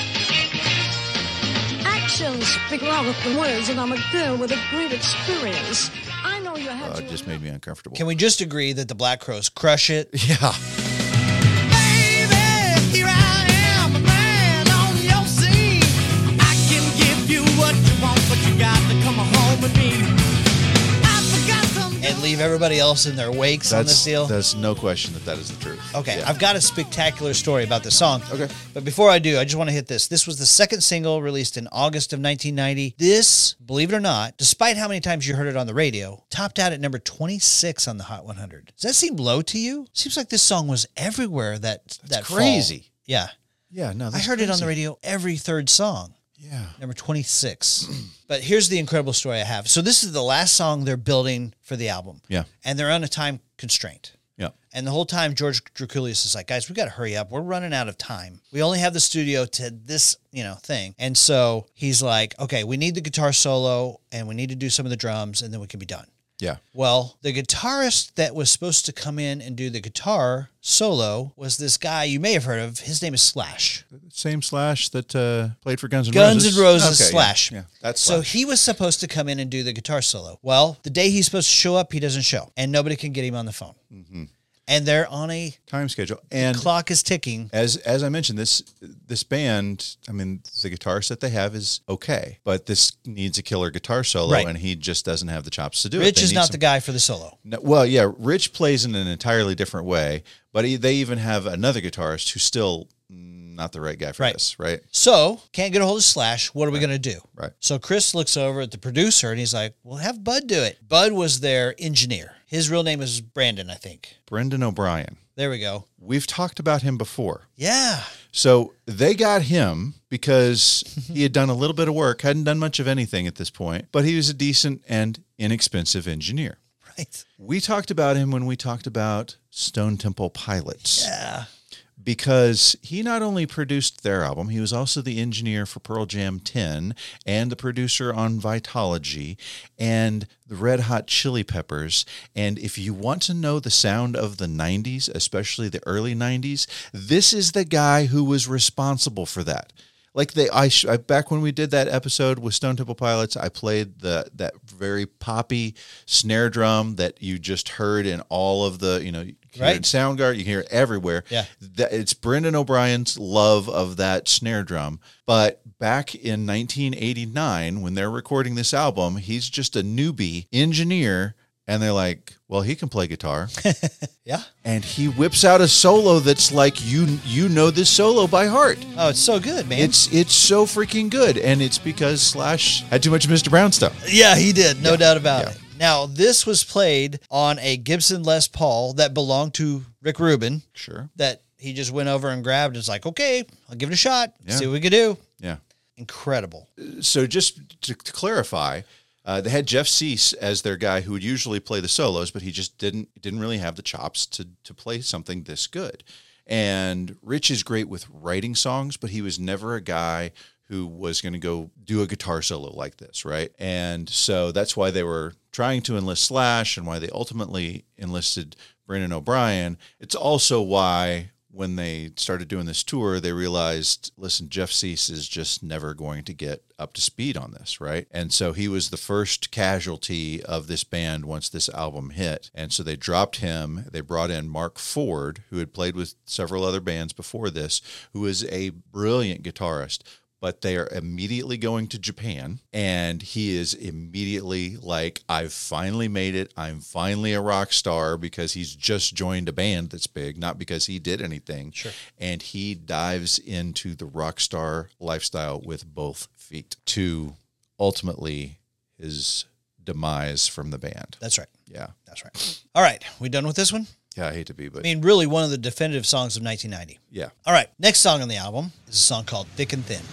Actions speak louder than words, and I'm a girl with a great experience. I know you have
It just made me uncomfortable.
Can we just agree that the Black Crowes crush it?
Yeah.
And leave everybody else in their wakes on this deal?
There's no question that is the truth.
Okay,
Yeah.
I've got a spectacular story about this song.
Okay.
But before I do, I just want to hit this. This was the second single released in August of 1990. This, believe it or not, despite how many times you heard it on the radio, topped out at number 26 on the Hot 100. Does that seem low to you? Seems like this song was everywhere that
crazy.
fall. Yeah.
Yeah, no,
I
that's
heard it on the
crazy.
radio every third song.
Yeah.
Number 26. But here's the incredible story I have. So this is the last song they're building for the album.
Yeah.
And they're on a time constraint.
Yeah.
And the whole time, George Drakoulias is like, guys, we got to hurry up. We're running out of time. We only have the studio to this, thing. And so he's like, okay, we need the guitar solo and we need to do some of the drums and then we can be done.
Yeah.
Well, the guitarist that was supposed to come in and do the guitar solo was this guy you may have heard of. His name is Slash.
Same Slash that played for Guns N'
Guns
Roses.
N' Roses
Okay,
Slash.
Yeah, that's
So
Slash.
he was supposed to come in and do the guitar solo. Well, the day he's supposed to show up, he doesn't show. And nobody can get him on the phone.
Mm-hmm.
And they're on a
time schedule. And
clock is ticking.
as I mentioned, this band, I mean, the guitarist that they have is okay, but this needs a killer guitar solo,
Right.
and he just doesn't have the chops to do it.
Rich
They
is
need
not
some-
the guy for the solo.
No, well, yeah, Rich plays in an entirely different way, but they even have another guitarist who's still not the right guy for
Right.
this, right?
So, can't get a hold of Slash. What are we going to do?
Right.
So, Chris looks over at the producer and he's like, well, have Bud do it. Bud was their engineer. His real name is Brandon, I think.
Brendan O'Brien.
There we go.
We've talked about him before.
Yeah.
So they got him because he had done a little bit of work, hadn't done much of anything at this point, but he was a decent and inexpensive engineer.
Right.
We talked about him when we talked about Stone Temple Pilots.
Yeah.
Because he not only produced their album, he was also the engineer for Pearl Jam 10 and the producer on Vitology and the Red Hot Chili Peppers. And if you want to know the sound of the 90s, especially the early 90s, this is the guy who was responsible for that. Like back when we did that episode with Stone Temple Pilots, I played that very poppy snare drum that you just heard in all of the, you can hear it in Soundgarden, you can hear it everywhere.
Yeah.
It's Brendan O'Brien's love of that snare drum. But back in 1989, when they're recording this album, he's just a newbie engineer. And they're like, well, he can play guitar.
Yeah.
And he whips out a solo that's like, you know this solo by heart.
Oh, it's so good, man.
It's so freaking good. And it's because Slash had too much Mr. Brown stuff.
Yeah, he did. No doubt about
Yeah.
it. Now, this was played on a Gibson Les Paul that belonged to Rick Rubin
Sure.
that he just went over and grabbed and was like, okay, I'll give it a shot.
Yeah.
See what we can do.
Yeah.
Incredible.
So just to clarify, they had Jeff Cease as their guy who would usually play the solos, but he just didn't really have the chops to play something this good. And Rich is great with writing songs, but he was never a guy who was going to go do a guitar solo like this, right? And so that's why they were trying to enlist Slash and why they ultimately enlisted Brendan O'Brien. It's also why when they started doing this tour, they realized, listen, Jeff Cease is just never going to get up to speed on this, right? And so he was the first casualty of this band once this album hit. And so they dropped him. They brought in Mark Ford, who had played with several other bands before this, who is a brilliant guitarist. But they are immediately going to Japan, and he is immediately like, I've finally made it. I'm finally a rock star, because he's just joined a band that's big, not because he did anything.
Sure.
And he dives into the rock star lifestyle with both feet to ultimately his demise from the band.
That's right.
Yeah.
That's right. All right. We done with this one?
Yeah, I hate to be, but
I mean, really one of the definitive songs of 1990.
yeah.
All right. Next song on the album is a song called Thick and Thin.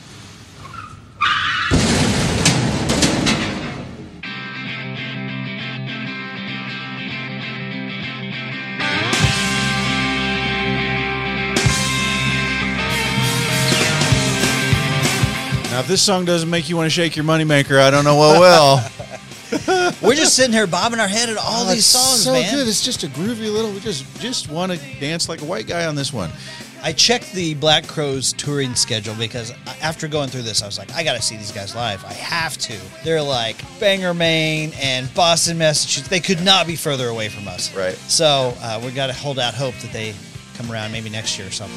Now, if this song doesn't make you want to shake your moneymaker, I don't know what will.
We're just sitting here bobbing our head at all these
It's
songs,
so
man.
good. It's just a groovy little. We just want to dance like a white guy on this one.
I checked the Black Crowes touring schedule because after going through this, I was like, I got to see these guys live. I have to. They're like Bangor, Maine and Boston, Massachusetts. They could not be further away from us.
Right.
So we got to hold out hope that they come around maybe next year or something.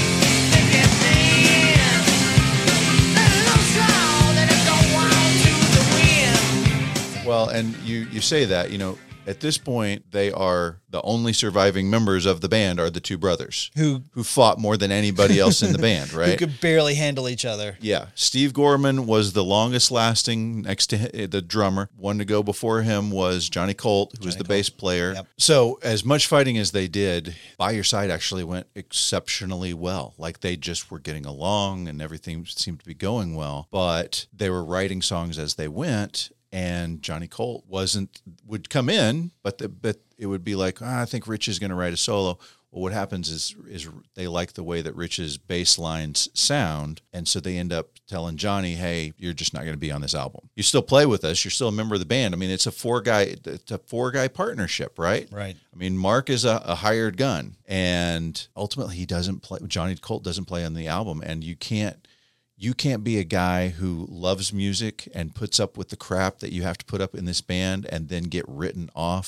Well, and you say that, at this point, they are the only surviving members of the band are the two brothers
Who
fought more than anybody else in the band,
who
right?
could barely handle each other.
Yeah. Steve Gorman was the longest lasting next to the drummer. One to go before him was Johnny Colt, who was the bass player.
Yep.
So as much fighting as they did, By Your Side actually went exceptionally well. Like they just were getting along and everything seemed to be going well, but they were writing songs as they went. And Johnny Colt would come in, but it would be like, I think Rich is going to write a solo. Well, what happens is they like the way that Rich's bass lines sound, and so they end up telling Johnny, "Hey, you're just not going to be on this album. You still play with us. You're still a member of the band. I mean, it's a four guy partnership, right?
Right.
I mean, Mark is a hired gun, and ultimately he doesn't play. Johnny Colt doesn't play on the album, and you can't be a guy who loves music and puts up with the crap that you have to put up in this band and then get written off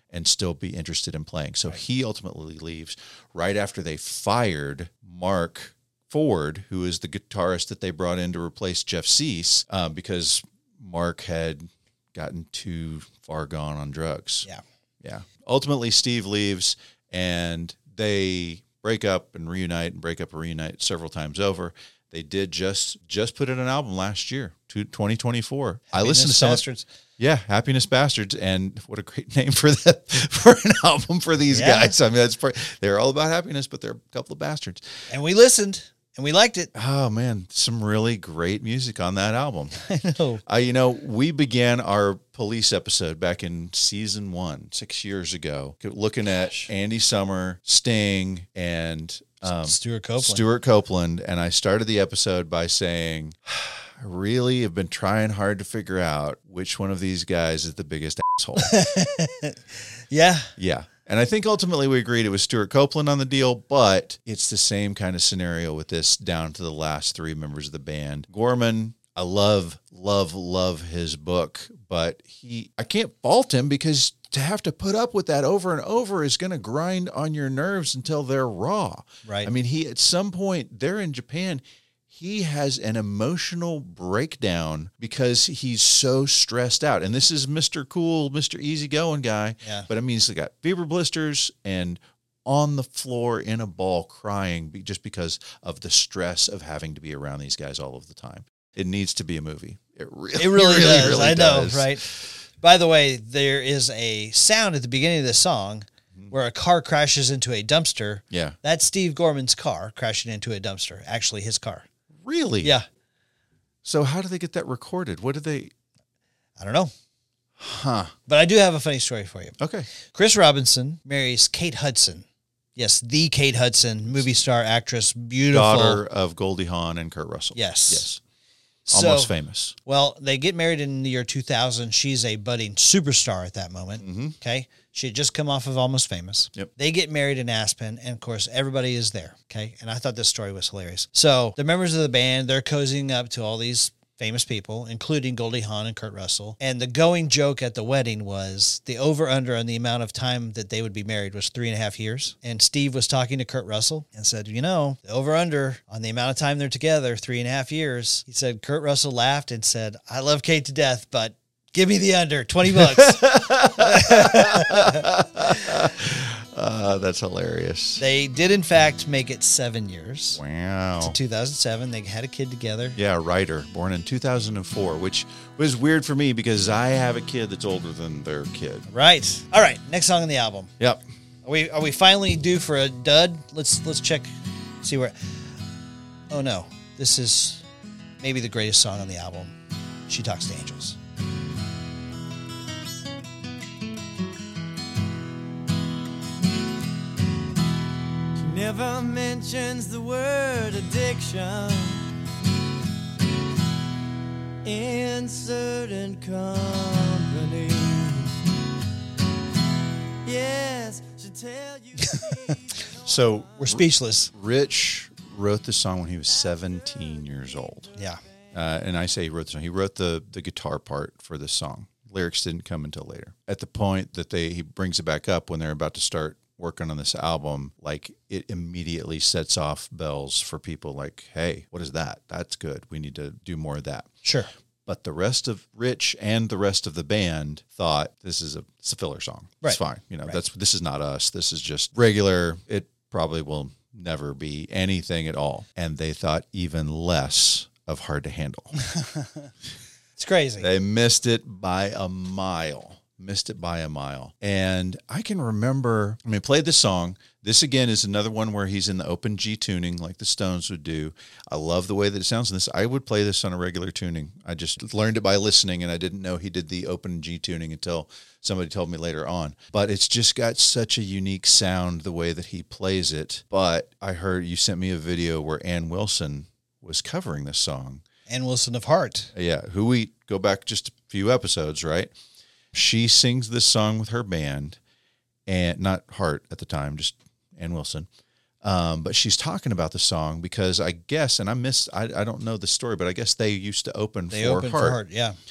and still be interested in playing. So he ultimately leaves right after they fired Mark Ford, who is the guitarist that they brought in to replace Jeff Cease, because Mark had gotten too far gone on drugs.
Yeah.
Yeah. Ultimately, Steve leaves, and they break up and reunite and break up and reunite several times over. They did just put in an album last year, 2024. I listened to some.
Bastards.
Yeah, Happiness Bastards, and what a great name for that for an album for these guys. I mean, they're all about happiness, but they're a couple of bastards.
And we listened, and we liked it.
Oh man, some really great music on that album.
I know.
We began our Police episode back in season 1, 6 years ago, looking at Andy Summer, Sting, and
Stuart Copeland.
And I started the episode by saying, I really have been trying hard to figure out which one of these guys is the biggest asshole.
Yeah.
Yeah. And I think ultimately we agreed it was Stuart Copeland on the deal, but it's the same kind of scenario with this down to the last 3 members of the band. Gorman, I love his book, but I can't fault him because to have to put up with that over and over is going to grind on your nerves until they're raw.
Right.
I mean, at some point, they're in Japan, he has an emotional breakdown because he's so stressed out. And this is Mr. Cool, Mr. Easygoing guy.
Yeah.
But I mean, he's got fever blisters and on the floor in a ball crying just because of the stress of having to be around these guys all of the time. It needs to be a movie. It really does.
I know, right? By the way, there is a sound at the beginning of the song where a car crashes into a dumpster.
Yeah.
That's Steve Gorman's car crashing into a dumpster. Actually, his car.
Really?
Yeah.
So how do they get that recorded? What do they...
I don't know.
Huh.
But I do have a funny story for you.
Okay.
Chris Robinson marries Kate Hudson. Yes, the Kate Hudson, movie star, actress, beautiful.
Daughter of Goldie Hawn and Kurt Russell.
Yes.
Yes. Almost famous.
Well, they get married in the year 2000. She's a budding superstar at that moment. Okay. She had just come off of Almost Famous.
Yep.
They get married in Aspen, and of course, everybody is there. Okay. And I thought this story was hilarious. So the members of the band, they're cozying up to all these famous people, including Goldie Hawn and Kurt Russell. And the going joke at the wedding was the over-under on the amount of time that they would be married was 3.5 years. And Steve was talking to Kurt Russell and said, the over-under on the amount of time they're together, 3.5 years. He said, Kurt Russell laughed and said, I love Kate to death, but give me the under, $20.
That's hilarious.
They did, in fact, make it 7 years.
Wow.
To 2007. They had a kid together.
Yeah, Ryder, born in 2004, which was weird for me because I have a kid that's older than their kid.
Right. All right. Next song on the album.
Yep.
Are we finally due for a dud? Let's check, see where. Oh no, this is maybe the greatest song on the album. She Talks to Angels.
Never mentions the word addiction in certain company. Yes, she'll tell you.
So
We're speechless.
Rich wrote the song when he was 17 years old.
Yeah.
And I say he wrote the song. He wrote the guitar part for this song. Lyrics didn't come until later. At the point that he brings it back up when they're about to start working on this album, like it immediately sets off bells for people like, hey, what is that? That's good. We need to do more of that.
Sure.
But the rest of Rich and the rest of the band thought it's a filler song.
Right.
It's fine. This is not us. This is just regular. It probably will never be anything at all. And they thought even less of Hard to Handle.
It's crazy.
They missed it by a mile. And I can remember, played the song. This, again, is another one where he's in the open G tuning like the Stones would do. I love the way that it sounds in this. I would play this on a regular tuning. I just learned it by listening, and I didn't know he did the open G tuning until somebody told me later on. But it's just got such a unique sound the way that he plays it. But I heard you sent me a video where Ann Wilson was covering this song.
Ann Wilson of Heart.
Yeah, who we go back just a few episodes, right? She sings this song with her band, and not Heart at the time, just Ann Wilson. But she's talking about the song because I guess, and I don't know the story, but I guess they used to open for Heart.
Yeah.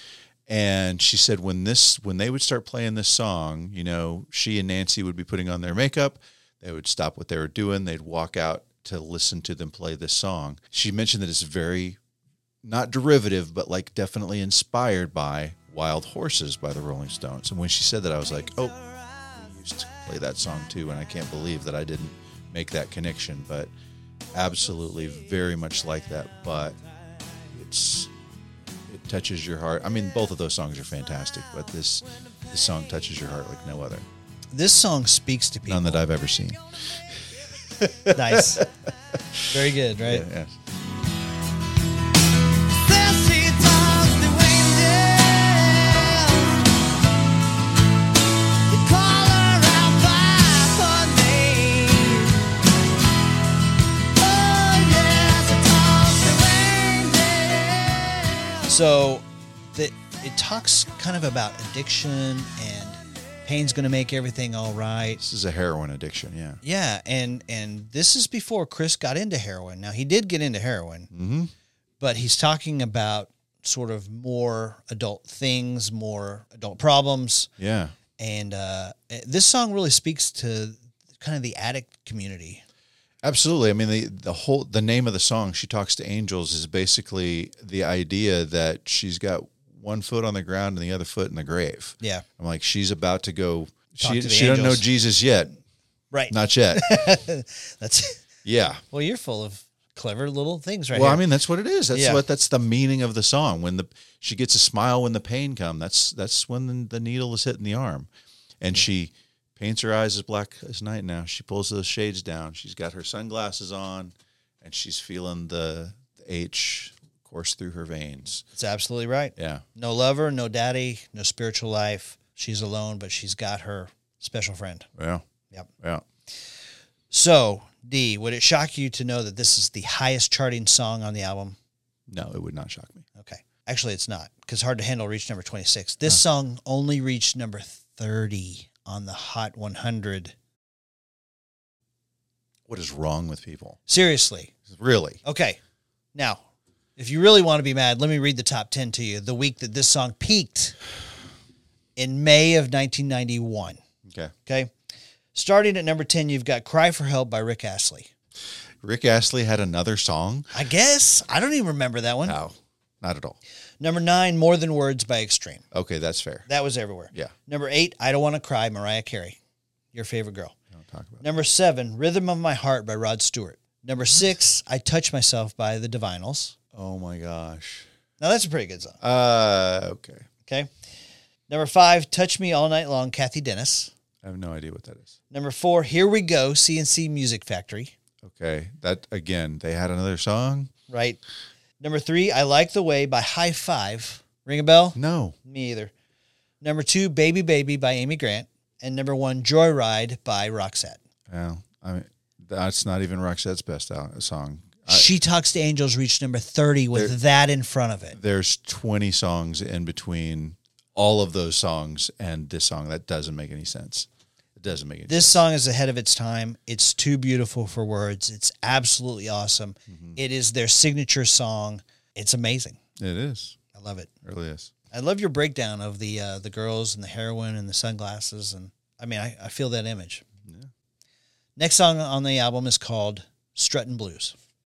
And she said when they would start playing this song, you know, she and Nancy would be putting on their makeup. They would stop what they were doing. They'd walk out to listen to them play this song. She mentioned that it's very, not derivative, but like definitely inspired by Wild Horses by the Rolling Stones. And when she said that, I was like, oh, we used to play that song too. And I can't believe that I didn't make that connection, but absolutely very much like that. But it touches your heart. I mean, both of those songs are fantastic, but this song touches your heart like no other.
This song speaks to people.
None that I've ever seen.
Nice. Very good, right?
Yeah.
So it talks kind of about addiction and pain's going to make everything all right.
This is a heroin addiction, yeah.
Yeah, and this is before Chris got into heroin. Now, he did get into heroin, but he's talking about sort of more adult things, more adult problems.
Yeah.
And this song really speaks to kind of the addict community.
Absolutely. I mean, the name of the song, She Talks to Angels, is basically the idea that she's got one foot on the ground and the other foot in the grave.
Yeah.
I'm like, she's about to go.
Talk
She
to the
doesn't know
angels.
Jesus yet.
Right.
Not yet.
That's
Yeah.
well, you're full of clever little things right
Well,
here.
I mean, that's what it is. That's
Yeah.
that's the meaning of the song. When she gets a smile when the pain comes, that's when the needle is hitting the arm. And she paints her eyes as black as night now. She pulls those shades down. She's got her sunglasses on, and she's feeling the H course through her veins.
That's absolutely right.
Yeah.
No lover, no daddy, no spiritual life. She's alone, but she's got her special friend.
Yeah.
Yep.
Yeah.
So, D, would it shock you to know that this is the highest charting song on the album?
No, it would not shock me.
Okay. Actually, it's not, because Hard to Handle reached number 26. This song only reached number 30 on the Hot 100.
What is wrong with people?
Seriously.
Really?
Okay. Now, if you really want to be mad, let me read the top 10 to you. The week that this song peaked in May of 1991.
Okay.
Okay. Starting at number 10, you've got Cry for Help by Rick Astley.
Rick Astley had another song?
I guess. I don't even remember that one.
No, not at all.
Number 9, More Than Words by Extreme.
Okay, that's fair.
That was everywhere.
Yeah.
Number 8, I Don't Want to Cry, Mariah Carey. Your favorite girl.
Don't talk about it.
Number 7, Rhythm of My Heart by Rod Stewart. Number 6, I Touch Myself by the Divinyls.
Oh my gosh.
Now that's a pretty good song.
Okay.
Okay. Number 5, Touch Me All Night Long, Kathy Dennis.
I have no idea what that is.
Number 4, Here We Go, CNC Music Factory.
Okay. That, again, they had another song?
Right. Number 3, I Like the Way by High Five. Ring a bell?
No.
Me either. Number 2, Baby Baby by Amy Grant. And number 1, Joyride by Roxette.
Well, I mean, that's not even Roxette's best song.
She Talks to Angels reached number 30 with that in front of it.
There's 20 songs in between all of those songs and this song. That doesn't make any sense. It doesn't make any
This
sense.
song is ahead of its time. It's too beautiful for words. It's absolutely awesome. It is their signature song. It's amazing.
It is.
I love it.
It really is.
I love your breakdown of the girls and the heroin and the sunglasses. And I mean, I feel that image.
Yeah.
Next song on the album is called Struttin' Blues.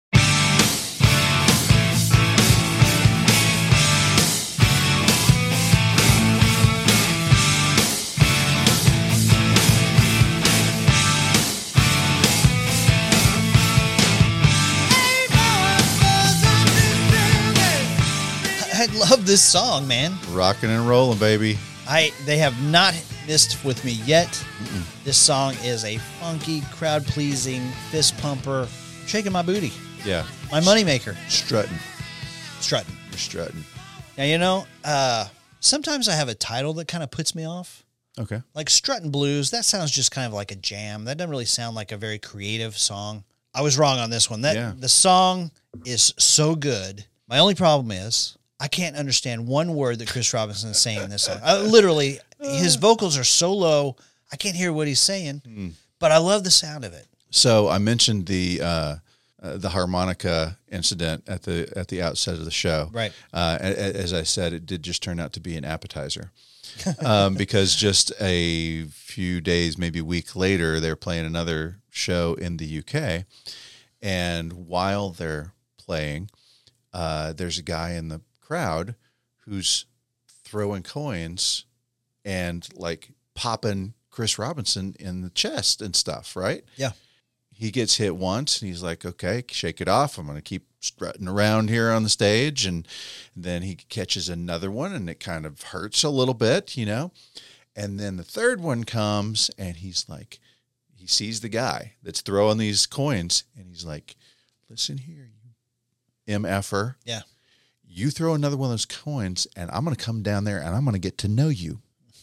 I love this song, man.
Rocking and rolling, baby.
They have not missed with me yet. This song is a funky, crowd-pleasing, fist pumper, shaking my booty,
Yeah.
my moneymaker,
Strutting.
strutting.
You're strutting.
Now, you know, sometimes I have a title that kind of puts me off.
Okay.
Like Struttin' Blues, that sounds just kind of like a jam. That doesn't really sound like a very creative song. I was wrong on this one. The song is so good. My only problem is I can't understand one word that Chris Robinson is saying in this song. Literally, his vocals are so low, I can't hear what he's saying, but I love the sound of it.
So I mentioned the the harmonica incident at the outset of the show.
Right.
As I said, it did just turn out to be an appetizer. Because just a few days, maybe a week later, they're playing another show in the UK. And while they're playing, there's a guy in the crowd who's throwing coins and like popping Chris Robinson in the chest and stuff, right?
Yeah.
He gets hit once and he's like, okay, shake it off. I'm going to keep strutting around here on the stage. And then he catches another one and it kind of hurts a little bit, you know? And then the third one comes and he's like, he sees the guy that's throwing these coins and he's like, listen here, you MFer.
Yeah.
You throw another one of those coins and I'm going to come down there and I'm going to get to know you.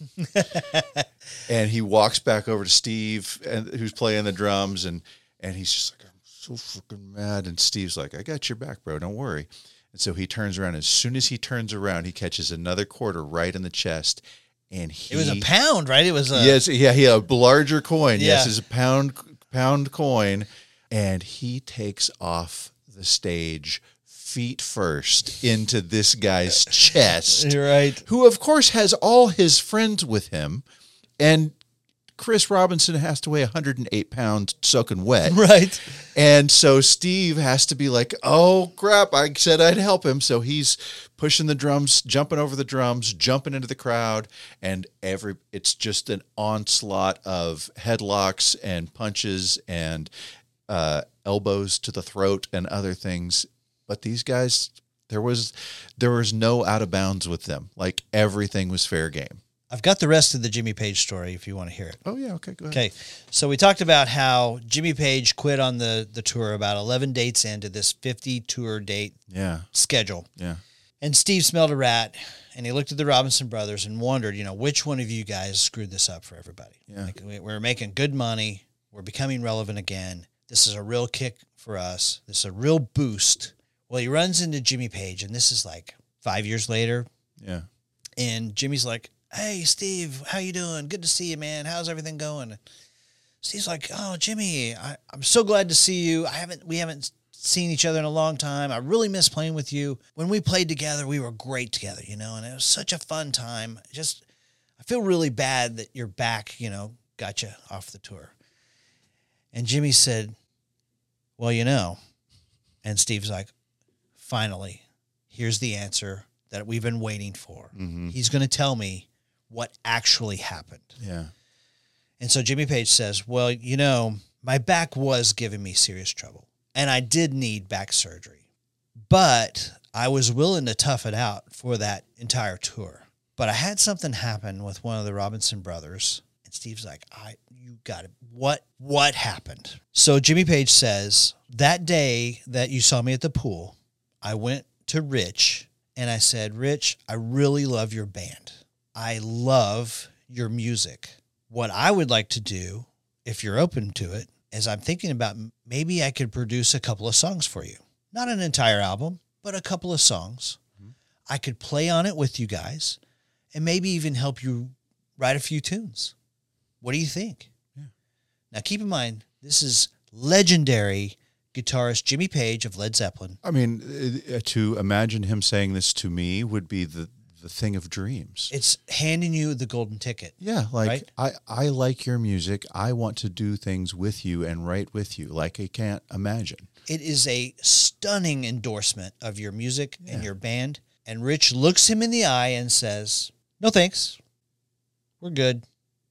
And he walks back over to Steve, who's playing the drums, and he's just like, I'm so freaking mad. And Steve's like, I got your back, bro. Don't worry. And so he turns around. As soon as he turns around, he catches another quarter right in the chest. And
it was a pound, right? It was a
a larger coin.
Yeah.
Yes, it's a pound coin. And he takes off the stage feet first into this guy's chest.
Right.
Who, of course, has all his friends with him. And Chris Robinson has to weigh 108 pounds soaking wet.
Right.
And so Steve has to be like, oh, crap, I said I'd help him. So he's pushing the drums, jumping over the drums, jumping into the crowd. And it's just an onslaught of headlocks and punches and elbows to the throat and other things. But these guys, there was no out of bounds with them. Like everything was fair game.
I've got the rest of the Jimmy Page story if you want to hear it.
Oh, yeah. Okay, go ahead.
Okay. So we talked about how Jimmy Page quit on the tour about 11 dates into this 50 tour date schedule.
Yeah.
And Steve smelled a rat and he looked at the Robinson brothers and wondered, which one of you guys screwed this up for everybody?
Yeah.
Like, we're making good money. We're becoming relevant again. This is a real kick for us. This is a real boost. Well, he runs into Jimmy Page, and this is like 5 years later.
Yeah.
And Jimmy's like, hey, Steve, how you doing? Good to see you, man. How's everything going? Steve's like, oh, Jimmy, I'm so glad to see you. We haven't seen each other in a long time. I really miss playing with you. When we played together, we were great together, and it was such a fun time. I feel really bad that you're back, got you off the tour. And Jimmy said, well, and Steve's like, finally, here's the answer that we've been waiting for. Mm-hmm. He's going to tell me what actually happened.
Yeah.
And so Jimmy Page says, well, my back was giving me serious trouble, and I did need back surgery, but I was willing to tough it out for that entire tour. But I had something happen with one of the Robinson brothers, and Steve's like, you got it. What happened? So Jimmy Page says, that day that you saw me at the pool, I went to Rich and I said, Rich, I really love your band. I love your music. What I would like to do, if you're open to it, is I'm thinking about maybe I could produce a couple of songs for you. Not an entire album, but a couple of songs. Mm-hmm. I could play on it with you guys and maybe even help you write a few tunes. What do you think? Yeah. Now, keep in mind, this is legendary guitarist Jimmy Page of Led Zeppelin.
I mean, to imagine him saying this to me would be the thing of dreams.
It's handing you the golden ticket.
Yeah, like
right?
I like your music. I want to do things with you and write with you like I can't imagine.
It is a stunning endorsement of your music and your band. And Rich looks him in the eye and says, no thanks. We're good.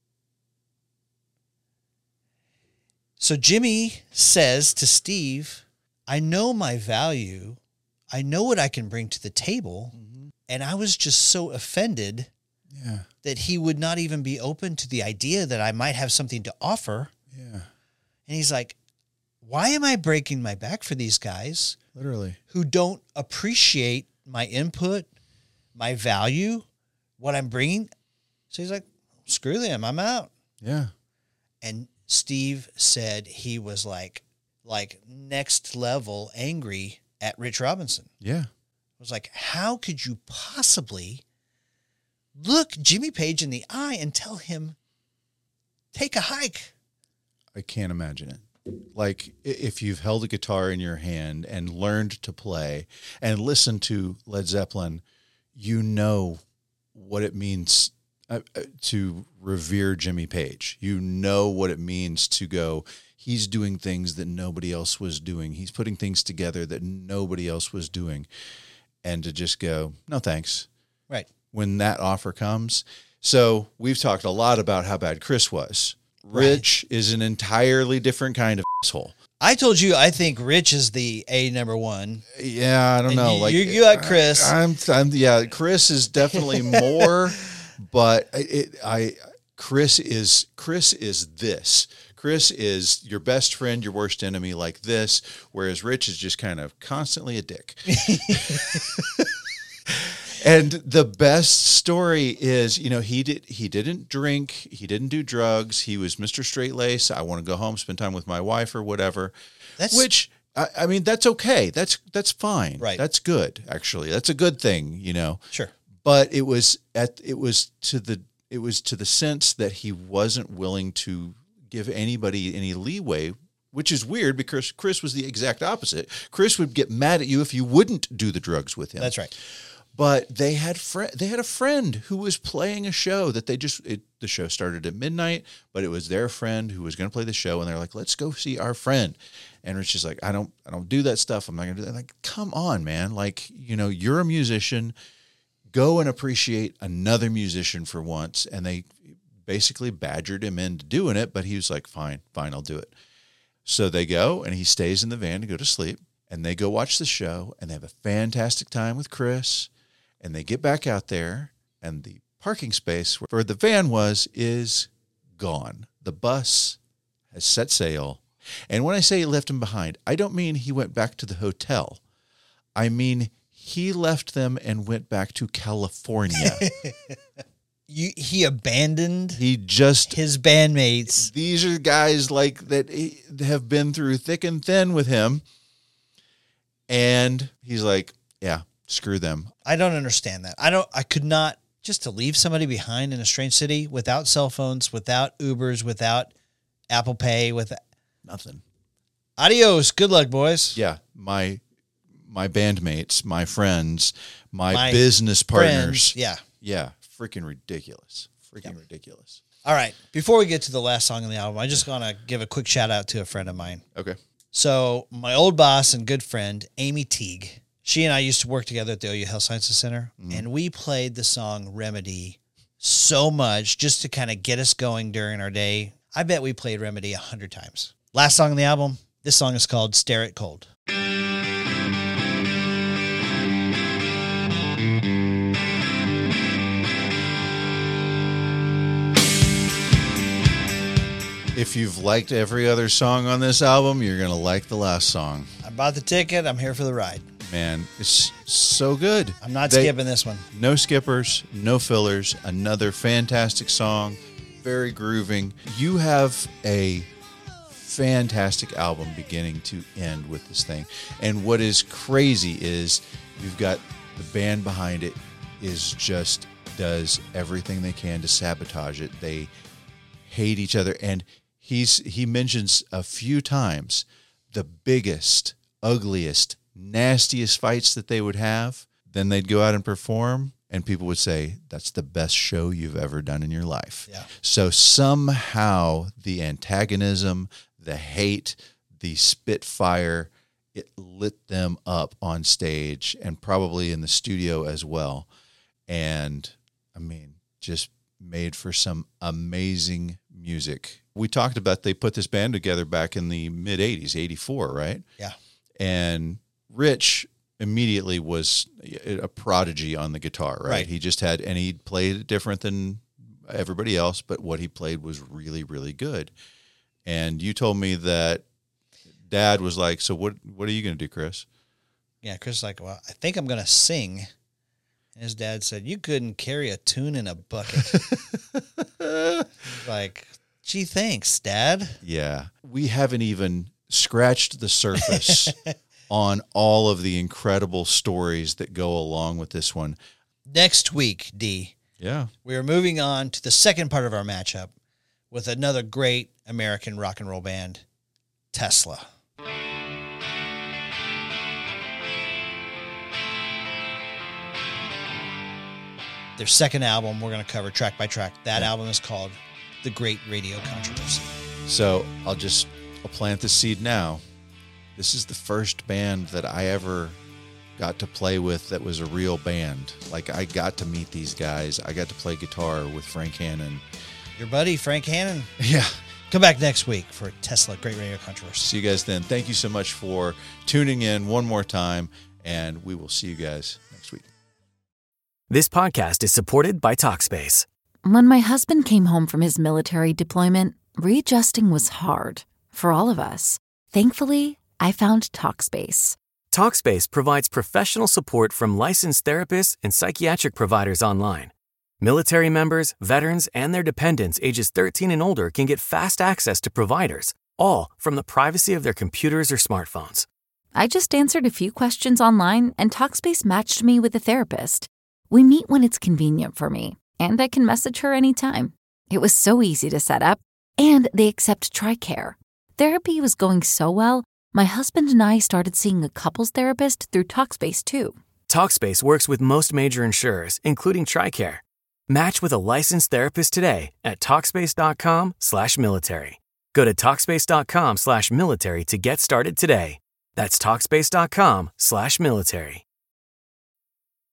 So Jimmy says to Steve, I know my value. I know what I can bring to the table. Mm-hmm. And I was just so offended that he would not even be open to the idea that I might have something to offer.
Yeah.
And he's like, why am I breaking my back for these guys?
Literally.
Who don't appreciate my input, my value, what I'm bringing? So he's like, screw them. I'm out.
Yeah.
And Steve said he was like next level angry at Rich Robinson.
Yeah.
It was like, how could you possibly look Jimmy Page in the eye and tell him, take a hike?
I can't imagine it. Like if you've held a guitar in your hand and learned to play and listened to Led Zeppelin, you know what it means to revere Jimmy Page. You know what it means to go, he's doing things that nobody else was doing. He's putting things together that nobody else was doing. And to just go, no thanks.
Right.
When that offer comes. So we've talked a lot about how bad Chris was. Rich is an entirely different kind of asshole.
I told you I think Rich is the number one.
Yeah, I don't know.
You got Chris.
Yeah, Chris is definitely more, but Chris is this. Chris is your best friend, your worst enemy, like this, whereas Rich is just kind of constantly a dick. And the best story is, he didn't drink, he didn't do drugs, he was Mr. Straight Lace. I want to go home, spend time with my wife or whatever. That's okay. That's fine.
Right.
That's good. Actually, that's a good thing.
Sure.
But it was to the sense that he wasn't willing to give anybody any leeway. Which is weird because Chris was the exact opposite. Chris would get mad at you if you wouldn't do the drugs with him.
That's right.
But they had a friend who was playing a show that the show started at midnight, but it was their friend who was going to play the show, and they're like, "Let's go see our friend." And Rich is like, "I don't do that stuff. I'm not going to do that." Like, come on, man! Like, you're a musician. Go and appreciate another musician for once. And they basically badgered him into doing it, but he was like, "Fine, I'll do it." So they go, and he stays in the van to go to sleep, and they go watch the show, and they have a fantastic time with Chris. And they get back out there, and the parking space where the van was is gone. The bus has set sail. And when I say he left him behind, I don't mean he went back to the hotel. I mean he left them and went back to California.
He abandoned
his
bandmates.
These are guys like that have been through thick and thin with him. And he's like, yeah. Screw them.
I don't understand that. I could not, just to leave somebody behind in a strange city without cell phones, without Ubers, without Apple Pay, with
nothing.
Adios. Good luck, boys.
Yeah. My bandmates, my friends, my business partners.
Friends, yeah.
Yeah. Freaking ridiculous. Ridiculous.
All right. Before we get to the last song on the album, I just want to give a quick shout out to a friend of mine.
Okay.
So my old boss and good friend, Amy Teague, she and I used to work together at the OU Health Sciences Center, and we played the song Remedy so much just to kind of get us going during our day. I bet we played Remedy 100 times. Last song on the album, this song is called Stare It Cold.
If you've liked every other song on this album, you're going to like the last song.
I bought the ticket. I'm here for the ride.
Man, it's so good.
I'm not skipping this one.
No skippers, no fillers. Another fantastic song. Very grooving. You have a fantastic album beginning to end with this thing. And what is crazy is you've got the band behind it does everything they can to sabotage it. They hate each other. And he mentions a few times the biggest, ugliest, nastiest fights that they would have. Then they'd go out and perform, and people would say, that's the best show you've ever done in your life.
Yeah.
So somehow the antagonism, the hate, the spitfire, it lit them up on stage and probably in the studio as well. And I mean, just made for some amazing music. We talked about they put this band together back in the mid 80s, 84, right?
Yeah.
And Rich immediately was a prodigy on the guitar, right? He just had, and he played it different than everybody else, but what he played was really, really good. And you told me that Dad was like, so what are you going to do, Chris?
Yeah, Chris was like, well, I think I'm going to sing. And his dad said, you couldn't carry a tune in a bucket. Like, gee, thanks, Dad.
Yeah. We haven't even scratched the surface on all of the incredible stories that go along with this one.
Next week, D.
Yeah.
We are moving on to the second part of our matchup with another great American rock and roll band, Tesla. Their second album we're going to cover track by track. That album is called The Great Radio Controversy.
So I'll plant the seed now. This is the first band that I ever got to play with that was a real band. Like, I got to meet these guys. I got to play guitar with Frank Hannon.
Your buddy, Frank Hannon.
Yeah.
Come back next week for Tesla Great Radio Controversy.
See you guys then. Thank you so much for tuning in one more time, and we will see you guys next week.
This podcast is supported by Talkspace.
When my husband came home from his military deployment, readjusting was hard for all of us. Thankfully, I found Talkspace.
Talkspace provides professional support from licensed therapists and psychiatric providers online. Military members, veterans, and their dependents ages 13 and older can get fast access to providers, all from the privacy of their computers or smartphones.
I just answered a few questions online, and Talkspace matched me with a therapist. We meet when it's convenient for me, and I can message her anytime. It was so easy to set up, and they accept TRICARE. Therapy was going so well, my husband and I started seeing a couples therapist through Talkspace too.
Talkspace works with most major insurers, including TRICARE. Match with a licensed therapist today at Talkspace.com/military. Go to Talkspace.com/military to get started today. That's Talkspace.com/military.